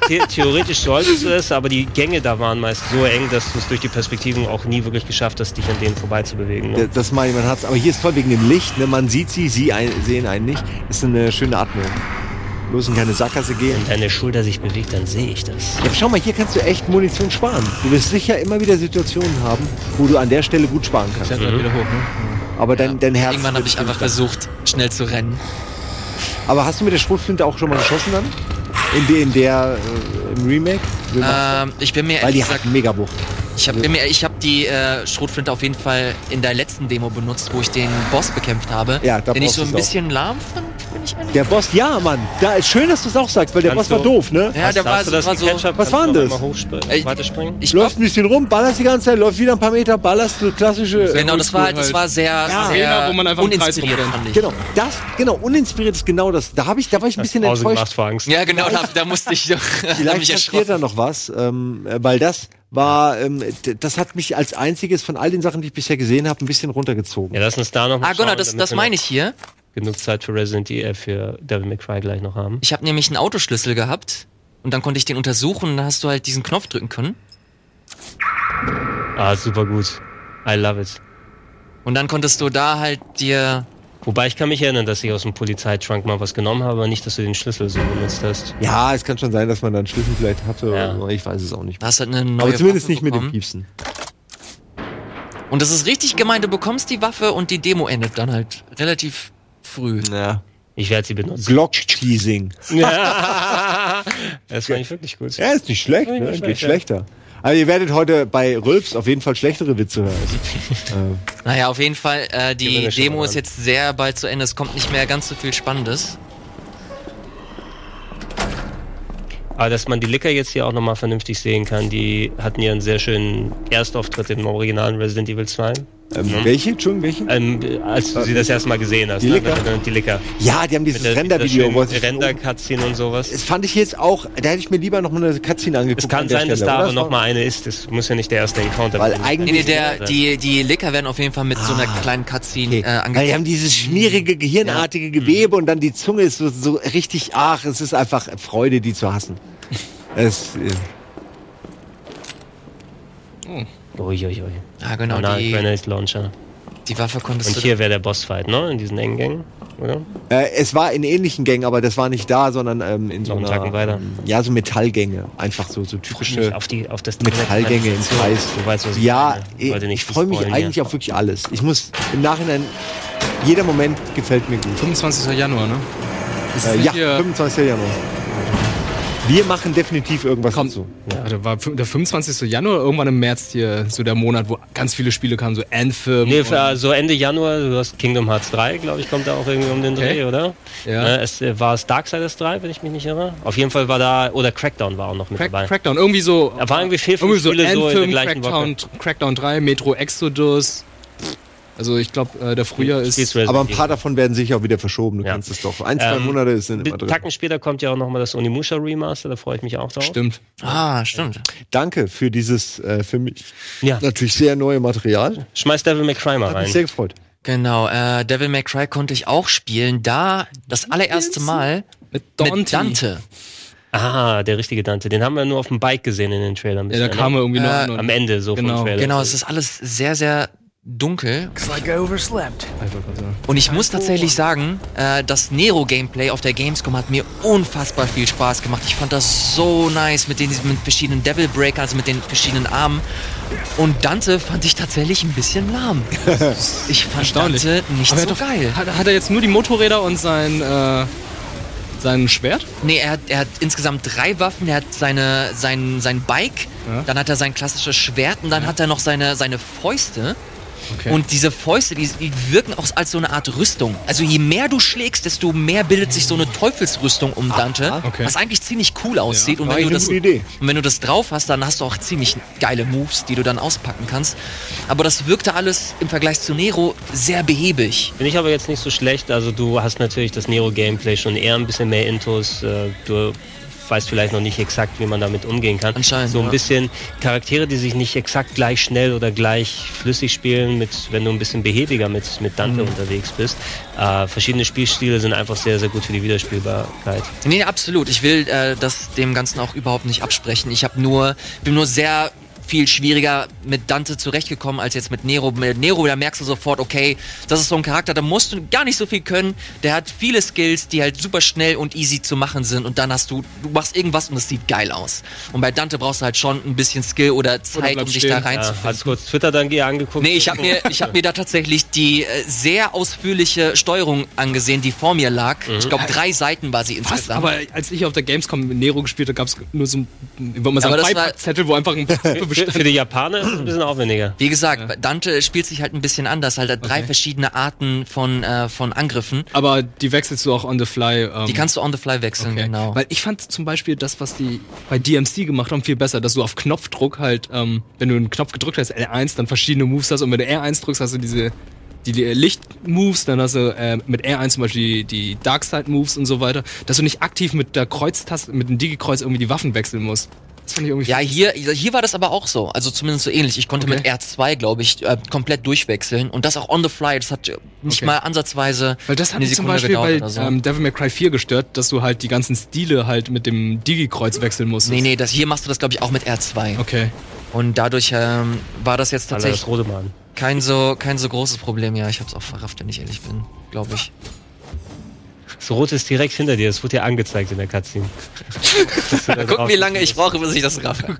theoretisch solltest du es, aber die Gänge da waren meist so eng, dass du es durch die Perspektiven auch nie wirklich geschafft hast, dich an denen vorbeizubewegen. Ne? Das meine ich, man hat's. Aber hier ist toll wegen dem Licht, ne? Man sieht sie sehen einen nicht. Ist eine schöne Atmung. Bloß in keine Sackgasse gehen. Wenn deine Schulter sich bewegt, dann sehe ich das. Ja, schau mal, hier kannst du echt Munition sparen. Du wirst sicher immer wieder Situationen haben, wo du an der Stelle gut sparen kannst. Wieder hoch, ne? Aber dein Herz... Irgendwann habe ich einfach versucht, schnell zu rennen. Aber hast du mit der Schrotflinte auch schon mal geschossen dann? Im Remake? Ich bin mir Weil die ehrlich gesagt, hatten mega Wucht. ich habe die Schrotflinte auf jeden Fall in der letzten Demo benutzt, wo ich den Boss bekämpft habe. Ja, da den ich brauchst so ein du's auch. bisschen lahm fand, bin ich ehrlich. Der Boss, ja, Mann. Da ist schön, dass du es auch sagst, weil der Kannst Boss war du- doof, ne? Ja, der war, Hast du das war so. gecatcht? Was war denn das? Weiterspringen? Ich Läufst ein bisschen rum, ballerst die ganze Zeit, läufst wieder ein paar Meter, ballerst du klassische... Genau, das war sehr, Arena, wo man einfach im Kreis uninspiriert, rumrennt. fand ich. Genau, uninspiriert ist genau das. Da war ich ein bisschen Pause enttäuscht. gemacht vor Angst. Ja, genau, da musste ich doch. Vielleicht passiert da noch was, weil das war, das hat mich als einziges von all den Sachen, die ich bisher gesehen habe, ein bisschen runtergezogen. Ja, lass uns da noch mal Gunnar, schauen, damit das wir meine noch ich hier. genug Zeit für für Devil May Cry gleich noch haben. Ich habe nämlich einen Autoschlüssel gehabt und dann konnte ich den untersuchen und dann hast du halt diesen Knopf drücken können. Ah, super gut. I love it. Und dann konntest du da halt dir. Wobei ich kann mich erinnern, dass ich aus dem Polizeitrunk mal was genommen habe, aber nicht, dass du den Schlüssel so benutzt hast. Ja, es kann schon sein, dass man dann Schlüssel vielleicht hatte, Ja. oder ich weiß es auch nicht. Da hast halt eine neue Aber zumindest Waffe nicht mit dem bekommen. Piepsen. Und das ist richtig gemein, du bekommst die Waffe und die Demo endet dann halt relativ früh. Ja. Ich werde sie benutzen. Glock-Teasing. Ja. Das fand ich wirklich gut. Ja, ist nicht schlecht, Nicht ne? schlecht, Geht ja. schlechter. Aber ihr werdet heute bei Rülps auf jeden Fall schlechtere Witze hören. Naja, auf jeden Fall, Gehen die wir schon Demo mal ist an. jetzt sehr bald zu Ende. Es kommt nicht mehr ganz so viel Spannendes. Aber dass man die Licker jetzt hier auch nochmal vernünftig sehen kann, die hatten ja einen sehr schönen Erstauftritt im originalen Resident Evil 2. Welche? Entschuldigung, welche? Als du sie das erste Mal gesehen hast. Die Licker? Die Licker. Ja, die haben dieses Render-Video. wo es- Render-Cutscene und sowas. Das fand ich jetzt auch, da hätte ich mir lieber noch mal eine Cutscene angeguckt. Es kann an der sein, dass Stelle, da oder? aber noch mal eine ist. Das muss ja nicht der erste Encounter Weil sein. eigentlich- Die Licker werden auf jeden Fall mit so einer kleinen Cutscene Okay. Weil die angefangen. haben dieses schmierige, gehirnartige Gewebe und dann die Zunge ist so richtig, es ist einfach Freude, die zu hassen. Uiuiui. Ah, genau, Grenade Launcher. die Waffe konntest Und du. hier wäre der Bossfight, ne? In diesen engen Gängen, oder? Es war in ähnlichen Gängen, aber das war nicht da, sondern in so Noch einen einer, Tacken weiter. ja, so Metallgänge. Einfach so Nicht typische auf das Metallgänge im Kreis. Du weißt, was ich Ja, meine. Ich wollte ich nicht freue mich spoilern eigentlich hier. auf wirklich alles. Ich muss im Nachhinein, jeder Moment gefällt mir gut. 25. Januar, ne? Ist es Ja, nicht hier- 25. Januar. Wir machen definitiv irgendwas Kommt dazu. Warte, war der 25. Januar oder irgendwann im März hier so der Monat, wo ganz viele Spiele kamen, so Anthem. Nee, und- so Ende Januar, du hast Kingdom Hearts 3, glaube ich, kommt da auch irgendwie um den Dreh, Okay. oder? Ja. War es Darksiders 3, wenn ich mich nicht irre? Auf jeden Fall war da, oder Crackdown war auch noch mit dabei. Crackdown, irgendwie so. Da waren irgendwie 4, 5 irgendwie so Spiele so in der Anthem, gleichen Woche. Crackdown 3, Metro Exodus. Also ich glaube, der Frühjahr ist. Spielst Resident Aber ein paar Evil. davon werden sicher auch wieder verschoben. Du Ja. kannst es doch. 1-2 Monate sind immer drin. Tacken später kommt ja auch nochmal das Onimusha Remaster, da freue ich mich auch drauf. Stimmt. Ah, stimmt. Danke für dieses für mich Ja. natürlich sehr neue Material. Schmeiß Devil May Cry mal Hat mich rein. sehr gefreut. Genau, Devil May Cry konnte ich auch spielen, da das allererste Mal Mit mit Dante. Ah, der richtige Dante. Den haben wir nur auf dem Bike gesehen in den Trailern. Ja, da kam er irgendwie noch an. und- am Ende so Genau. vom Trailer. Genau, es ist alles sehr, sehr dunkel. Looks like I overslept. Und ich muss tatsächlich sagen, das Nero-Gameplay auf der Gamescom hat mir unfassbar viel Spaß gemacht. Ich fand das so nice mit den verschiedenen Devil Breakern, also mit den verschiedenen Armen. Und Dante fand ich tatsächlich ein bisschen lahm. Ich fand Erstaunlich. Dante nicht Aber so er hat doch- geil. Hat er jetzt nur die Motorräder und sein Schwert? Nee, er hat insgesamt 3 Waffen. Er hat sein Bike, Ja. dann hat er sein klassisches Schwert und dann hat er noch seine Fäuste. Okay. Und diese Fäuste, die wirken auch als so eine Art Rüstung. Also je mehr du schlägst, desto mehr bildet sich so eine Teufelsrüstung um Dante, okay. was eigentlich ziemlich cool aussieht. Und, war wenn du eine das, gute Idee. und wenn du das drauf hast, dann hast du auch ziemlich geile Moves, die du dann auspacken kannst. Aber das wirkte alles im Vergleich zu Nero sehr behäbig. Finde ich aber jetzt nicht so schlecht. Also du hast natürlich das Nero-Gameplay schon eher ein bisschen mehr Intus. Du weiß vielleicht noch nicht exakt, wie man damit umgehen kann. Anscheinend, so ein ja. bisschen Charaktere, die sich nicht exakt gleich schnell oder gleich flüssig spielen, wenn du ein bisschen behäbiger mit Dante unterwegs bist. Verschiedene Spielstile sind einfach sehr, sehr gut für die Wiederspielbarkeit. Nee, absolut. Ich will das dem Ganzen auch überhaupt nicht absprechen. Bin nur sehr viel schwieriger mit Dante zurechtgekommen als jetzt mit Nero. Mit Nero, da merkst du sofort, okay, das ist so ein Charakter, da musst du gar nicht so viel können. Der hat viele Skills, die halt super schnell und easy zu machen sind und dann du machst irgendwas und es sieht geil aus. Und bei Dante brauchst du halt schon ein bisschen Skill oder Zeit, um dich da reinzufinden. Hast du kurz Twitter dann angeguckt? Nee, ich hab mir da tatsächlich die sehr ausführliche Steuerung angesehen, die vor mir lag. Ich glaube, 3 Seiten war sie insgesamt. Aber als ich auf der Gamescom mit Nero gespielt habe, gab es nur so ein, würde man sagen, Aber das war- Beipackzettel, wo einfach ein Für die Japaner ist es ein bisschen aufwendiger. Wie gesagt, Dante spielt sich halt ein bisschen anders. Halt hat 3 verschiedene Arten von Angriffen. Aber die wechselst du auch on the fly. Die kannst du on the fly wechseln, genau. Weil ich fand zum Beispiel das, was die bei DMC gemacht haben, viel besser, dass du auf Knopfdruck halt, wenn du einen Knopf gedrückt hast, L1, dann verschiedene Moves hast und wenn du R1 drückst, hast du die Licht-Moves, dann hast du mit R1 zum Beispiel die Darkside-Moves und so weiter, dass du nicht aktiv mit der Kreuztaste, mit dem Digi-Kreuz irgendwie die Waffen wechseln musst. Das fand ich irgendwie Ja, hier war das aber auch so. Also zumindest so ähnlich. Ich konnte mit R2, glaube ich, komplett durchwechseln. Und das auch on the fly. Das hat nicht mal ansatzweise Weil das hat eine mich zum Sekunde Beispiel bei gedauert oder so. Devil May Cry 4 gestört, dass du halt die ganzen Stile halt mit dem Digi-Kreuz wechseln musstest. Nee, hier machst du das, glaube ich, auch mit R2. Okay. Und dadurch war das jetzt tatsächlich Das rote Mann. kein so großes Problem. Ja, ich hab's auch verrafft, wenn ich ehrlich bin, glaube ich. Das Rote ist direkt hinter dir, das wurde dir angezeigt in der Cutscene. Guck, wie lange ich brauche, bis ich das raffe.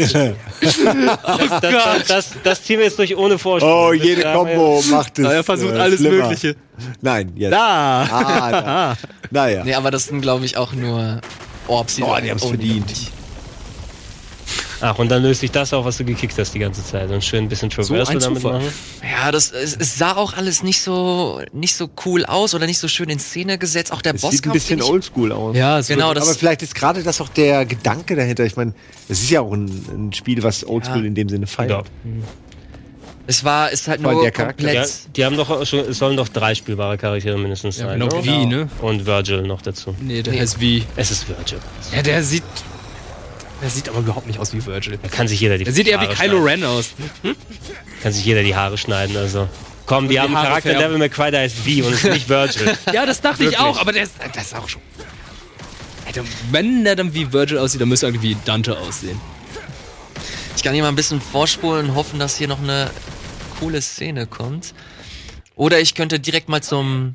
Das ziehen wir jetzt durch ohne Vorstellung. Oh, jede Combo macht es. Er versucht alles schlimmer. Mögliche. Nein, jetzt. Da! Da. Naja. Nee, aber das sind, glaube ich, auch nur Orbs, Oh, die haben's verdient. Ach, und dann löst sich das auch, was du gekickt hast die ganze Zeit. Und schön ein bisschen Traversal ein damit Zufall. machen. Ja, es sah auch alles nicht so cool aus oder nicht so schön in Szene gesetzt. Auch der Es Bosskampf. sieht ein bisschen den ich- oldschool aus. Ja, es Genau, wird- das Aber vielleicht ist gerade das auch der Gedanke dahinter. Ich meine, es ist ja auch ein Spiel, was oldschool Ja. in dem Sinne Ja. feiert. ist halt Vor allem nur der Charakter. komplett. Ja, die haben doch auch schon, es sollen doch 3 spielbare Charaktere mindestens sein. genau, ne? wie, ne? Und Virgil noch dazu. Nee, der heißt wie. Es ist Virgil. Ja, der sieht aber überhaupt nicht aus wie Virgil. Da kann sich jeder die Der sieht eher wie Haare Kylo schneiden. Ren aus. Kann sich jeder die Haare schneiden, also. Komm, die haben einen Haare Charakter in färben. Devil May Cry, der heißt V und ist nicht Virgil. Ja, das dachte ich Wirklich. auch, aber das ist auch schon. Alter, wenn der dann wie Virgil aussieht, dann müsste er irgendwie wie Dante aussehen. Ich kann hier mal ein bisschen vorspulen und hoffen, dass hier noch eine coole Szene kommt. Oder ich könnte direkt mal zum.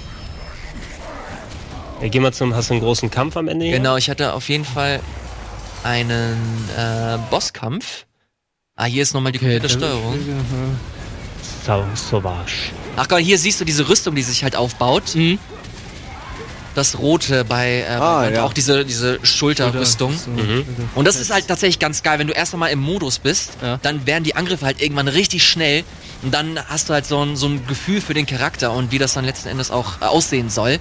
Ja, geh mal hast du einen großen Kampf am Ende hier? Genau, ich hatte auf jeden Fall einen Bosskampf. Hier ist nochmal die komplette Steuerung. Sauvage. Ach Gott, hier siehst du diese Rüstung, die sich halt aufbaut. Mhm. Das Rote bei und ja. auch diese Schulterrüstung. Und das ist halt tatsächlich ganz geil, wenn du erst einmal im Modus bist, Ja. dann werden die Angriffe halt irgendwann richtig schnell und dann hast du halt so ein Gefühl für den Charakter und wie das dann letzten Endes auch aussehen soll.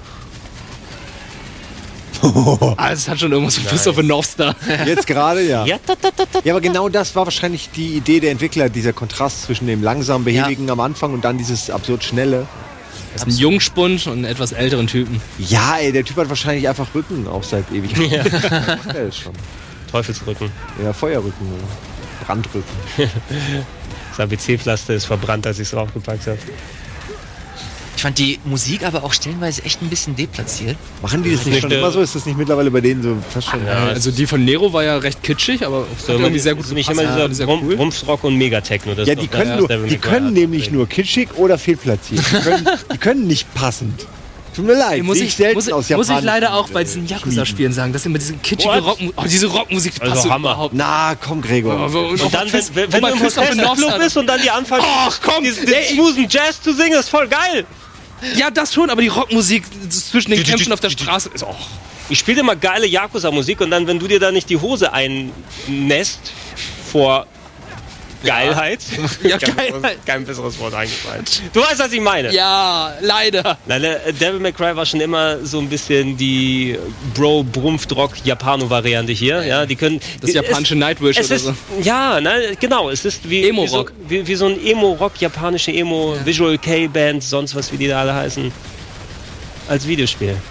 Ah, es hat schon irgendwas von Christopher Northstar. Jetzt gerade, ja. Ja, Ja, aber genau das war wahrscheinlich die Idee der Entwickler, dieser Kontrast zwischen dem langsam behäbigen am Anfang und dann dieses absurd schnelle. Das ist ein Jungspund und einen etwas älteren Typen. Ja, ey, der Typ hat wahrscheinlich einfach Rücken auch seit Ewigkeiten. Ja. Der ist schon. Teufelsrücken. Ja, Feuerrücken. Brandrücken. Das ABC-Pflaster ist verbrannt, als ich es draufgepackt habe. Ich fand die Musik aber auch stellenweise echt ein bisschen deplatziert. Machen die das nicht nicht schon der- immer so? Ist das nicht mittlerweile bei denen so fast schon? Ja, Also die von Nero war ja recht kitschig, aber So, hat irgendwie sehr gut nicht gepasst. immer sehr dieser cool. Rumpfrock und Megatechno. Das Ja, ist die doch können, das, nur, was Devil die May Cry können hat. nämlich nur kitschig oder fehlplatziert. Die können nicht passend. Tut mir leid, Muss sehe ich, selten muss, aus muss ich japanischen, leider auch bei diesen Yakuza-Spielen sagen, dass immer diese kitschige What? Rockmusik, diese Rockmusik, die Also passt Hammer. überhaupt Na, komm, Gregor. nicht. Und dann, wenn du im Christopher Club Northstar bist und dann die anfangen, Ach, komm, diesen ey. smoothen Jazz zu singen, ist voll geil. Ja, das schon, aber die Rockmusik zwischen den Kämpfen auf der Straße ist auch. Ich spiele immer geile Yakuza-Musik und dann, wenn du dir da nicht die Hose einnässt vor Geilheit, Ja, Geilheit. kein besseres Wort eingefallen. Du weißt, was ich meine. Ja, leider. Nein, Devil May Cry war schon immer so ein bisschen die Bro-Brumpfdrock-Japano-Variante hier. Ja, die können Das japanische Nightwish es oder ist, so. Ja, ne, genau. Es ist wie Emo-Rock. wie so ein Emo-Rock, japanische Emo, Visual K-Bands, sonst was, wie die da alle heißen, als Videospiel.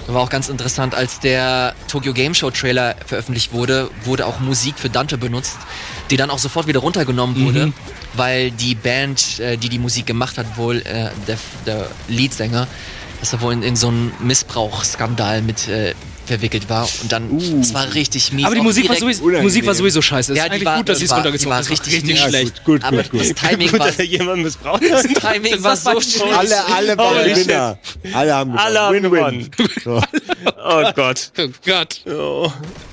War auch ganz interessant, als der Tokyo Game Show Trailer veröffentlicht wurde, wurde auch Musik für Dante benutzt, die dann auch sofort wieder runtergenommen wurde, weil die Band, die Musik gemacht hat, wohl der Leadsänger, dass er wohl in so einen Missbrauchsskandal mit verwickelt war und dann, es war richtig mies. Aber die Musik war sowieso scheiße. Es ist eigentlich gut, dass sie es runtergezogen haben. Die war richtig schlecht. Gut. Aber das Timing Gut, war, dass jemand missbraucht das hat. Timing war so schlecht. Alle waren Holy Gewinner. Alle haben gewonnen. So. Oh Gott. Oh Gott. Oh.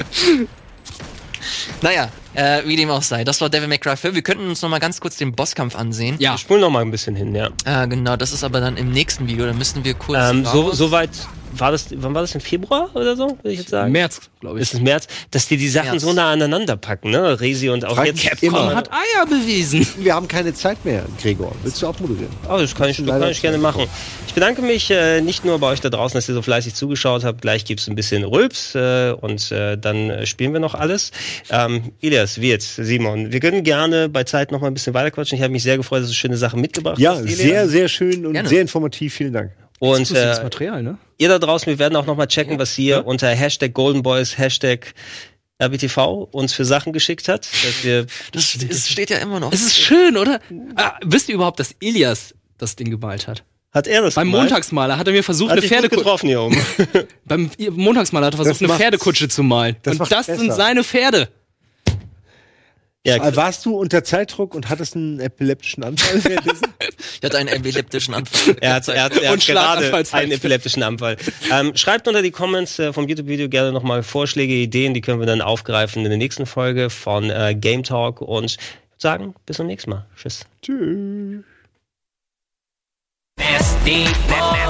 Naja, wie dem auch sei. Das war Devil May Cry 5. Wir könnten uns noch mal ganz kurz den Bosskampf ansehen. Ja. Wir spulen noch mal ein bisschen hin, ja. Genau, das ist aber dann im nächsten Video. Da müssen wir kurz Soweit war das, wann war das, im Februar oder so, würde ich jetzt sagen? März, glaube ich. Ist es März, dass die Sachen März. so nah aneinander packen, ne? Resi und auch Frag jetzt mich Capcom. immer. Hat Eier bewiesen. Wir haben keine Zeit mehr, Gregor. Willst du auch moderieren? Oh, das kann ich gerne machen. Ich bedanke mich nicht nur bei euch da draußen, dass ihr so fleißig zugeschaut habt. Gleich gibt's ein bisschen Rülps und dann spielen wir noch alles. Elias, wie jetzt, Simon, wir können gerne bei Zeit noch mal ein bisschen weiterquatschen. Ich habe mich sehr gefreut, dass du schöne Sachen mitgebracht Ja, hast, Elias. sehr, sehr schön und Gerne. sehr informativ. Vielen Dank. Und Das Material, ne? ihr da draußen, wir werden auch noch mal checken, was ihr unter Hashtag Goldenboys, Hashtag RBTV uns für Sachen geschickt hat. Dass wir Das steht ja immer noch. Es ist schön, oder? Wisst ihr überhaupt, dass Elias das Ding gemalt hat? hat er das Beim gemalt? Montagsmaler hat er mir versucht, Hat eine dich gut Pferdekutsche. getroffen hier oben. Beim Montagsmaler hat er versucht, Das eine macht's- Pferdekutsche zu malen. das Und macht's das sind besser. seine Pferde. Ja, Warst du unter Zeitdruck und hattest einen epileptischen Anfall währenddessen? Ich hatte einen epileptischen Anfall. Er hat Und gerade Schlaganfallzeit. einen epileptischen Anfall. Schreibt unter die Comments vom YouTube-Video gerne nochmal Vorschläge, Ideen, die können wir dann aufgreifen in der nächsten Folge von Game Talk und ich würde sagen, bis zum nächsten Mal. Tschüss. Tschüss. Nasty boy.